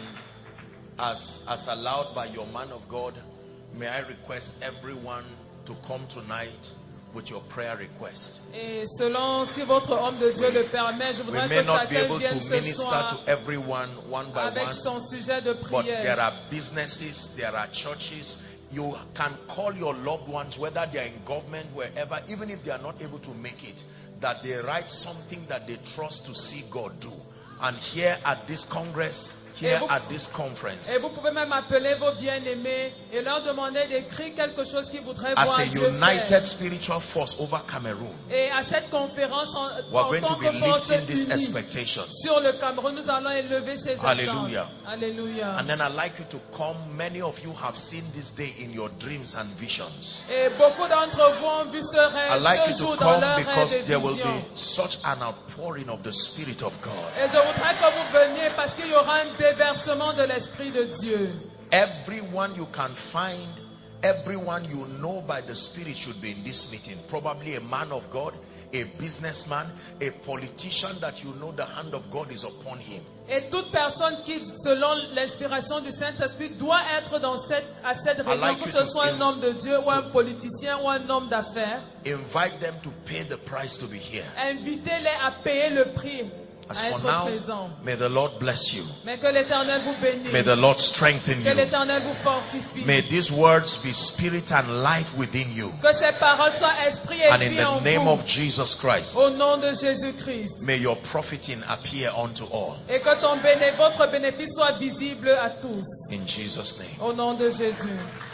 as, as allowed by your man of God, may I request everyone to come tonight with your prayer request. Et selon, si votre homme de Dieu le permet, je We voudrais may que not be chacun able vienne to ce minister soir to everyone one by avec one, son sujet de but there prière. are businesses, there are churches. You can call your loved ones, whether they are in government, wherever, even if they are not able to make it, that they write something that they trust to see God do. And here at this congress, here Et vous- at this conference, Et vous pouvez même appeler vos bien-aimés et leur demander d'écrire quelque chose qu'ils voudraient as voir a Dieu united faire. spiritual force over Cameroon, Et à cette conférence, en, we're en going tant to be que force lifting these unie expectations. sur le Cameroun, nous allons élever ces attentes. Hallelujah. Alléluia. And then I'd like you to come. Many of you have seen this day in your dreams and visions. Et beaucoup d'entre vous ont vu ce I'd rêve, like you ce to jour dans come leur rêve because et there will vision. be such an outpouring of the Spirit of God. Et je voudrais que vous veniez parce qu'il y aura un déversement de l'Esprit de Dieu. Everyone you can find, everyone you know by the Spirit should be in this meeting. Probably a man of God, a businessman, a politician that you know the hand of God is upon him. Et toute personne qui, selon l'inspiration du Saint-Esprit, doit être dans cette, à cette réunion, like que you ce to soit un in- homme de Dieu ou un politicien ou un homme d'affaires. Invite them to pay the price to be here. Invitez-les à payer le prix, As à for être now, présents. may the Lord bless you. Mais que l'Éternel vous bénisse. May the Lord strengthen Que you. l'Éternel vous fortifie. May these words be spirit and life within you. Que ces paroles soient esprit et And in vie the en name vous. of Jesus Christ, Au nom de Jésus-Christ. may your profiting appear unto all. Et que ton béné, votre bénéfice soit visible à tous. In Jesus' name. Au nom de Jésus.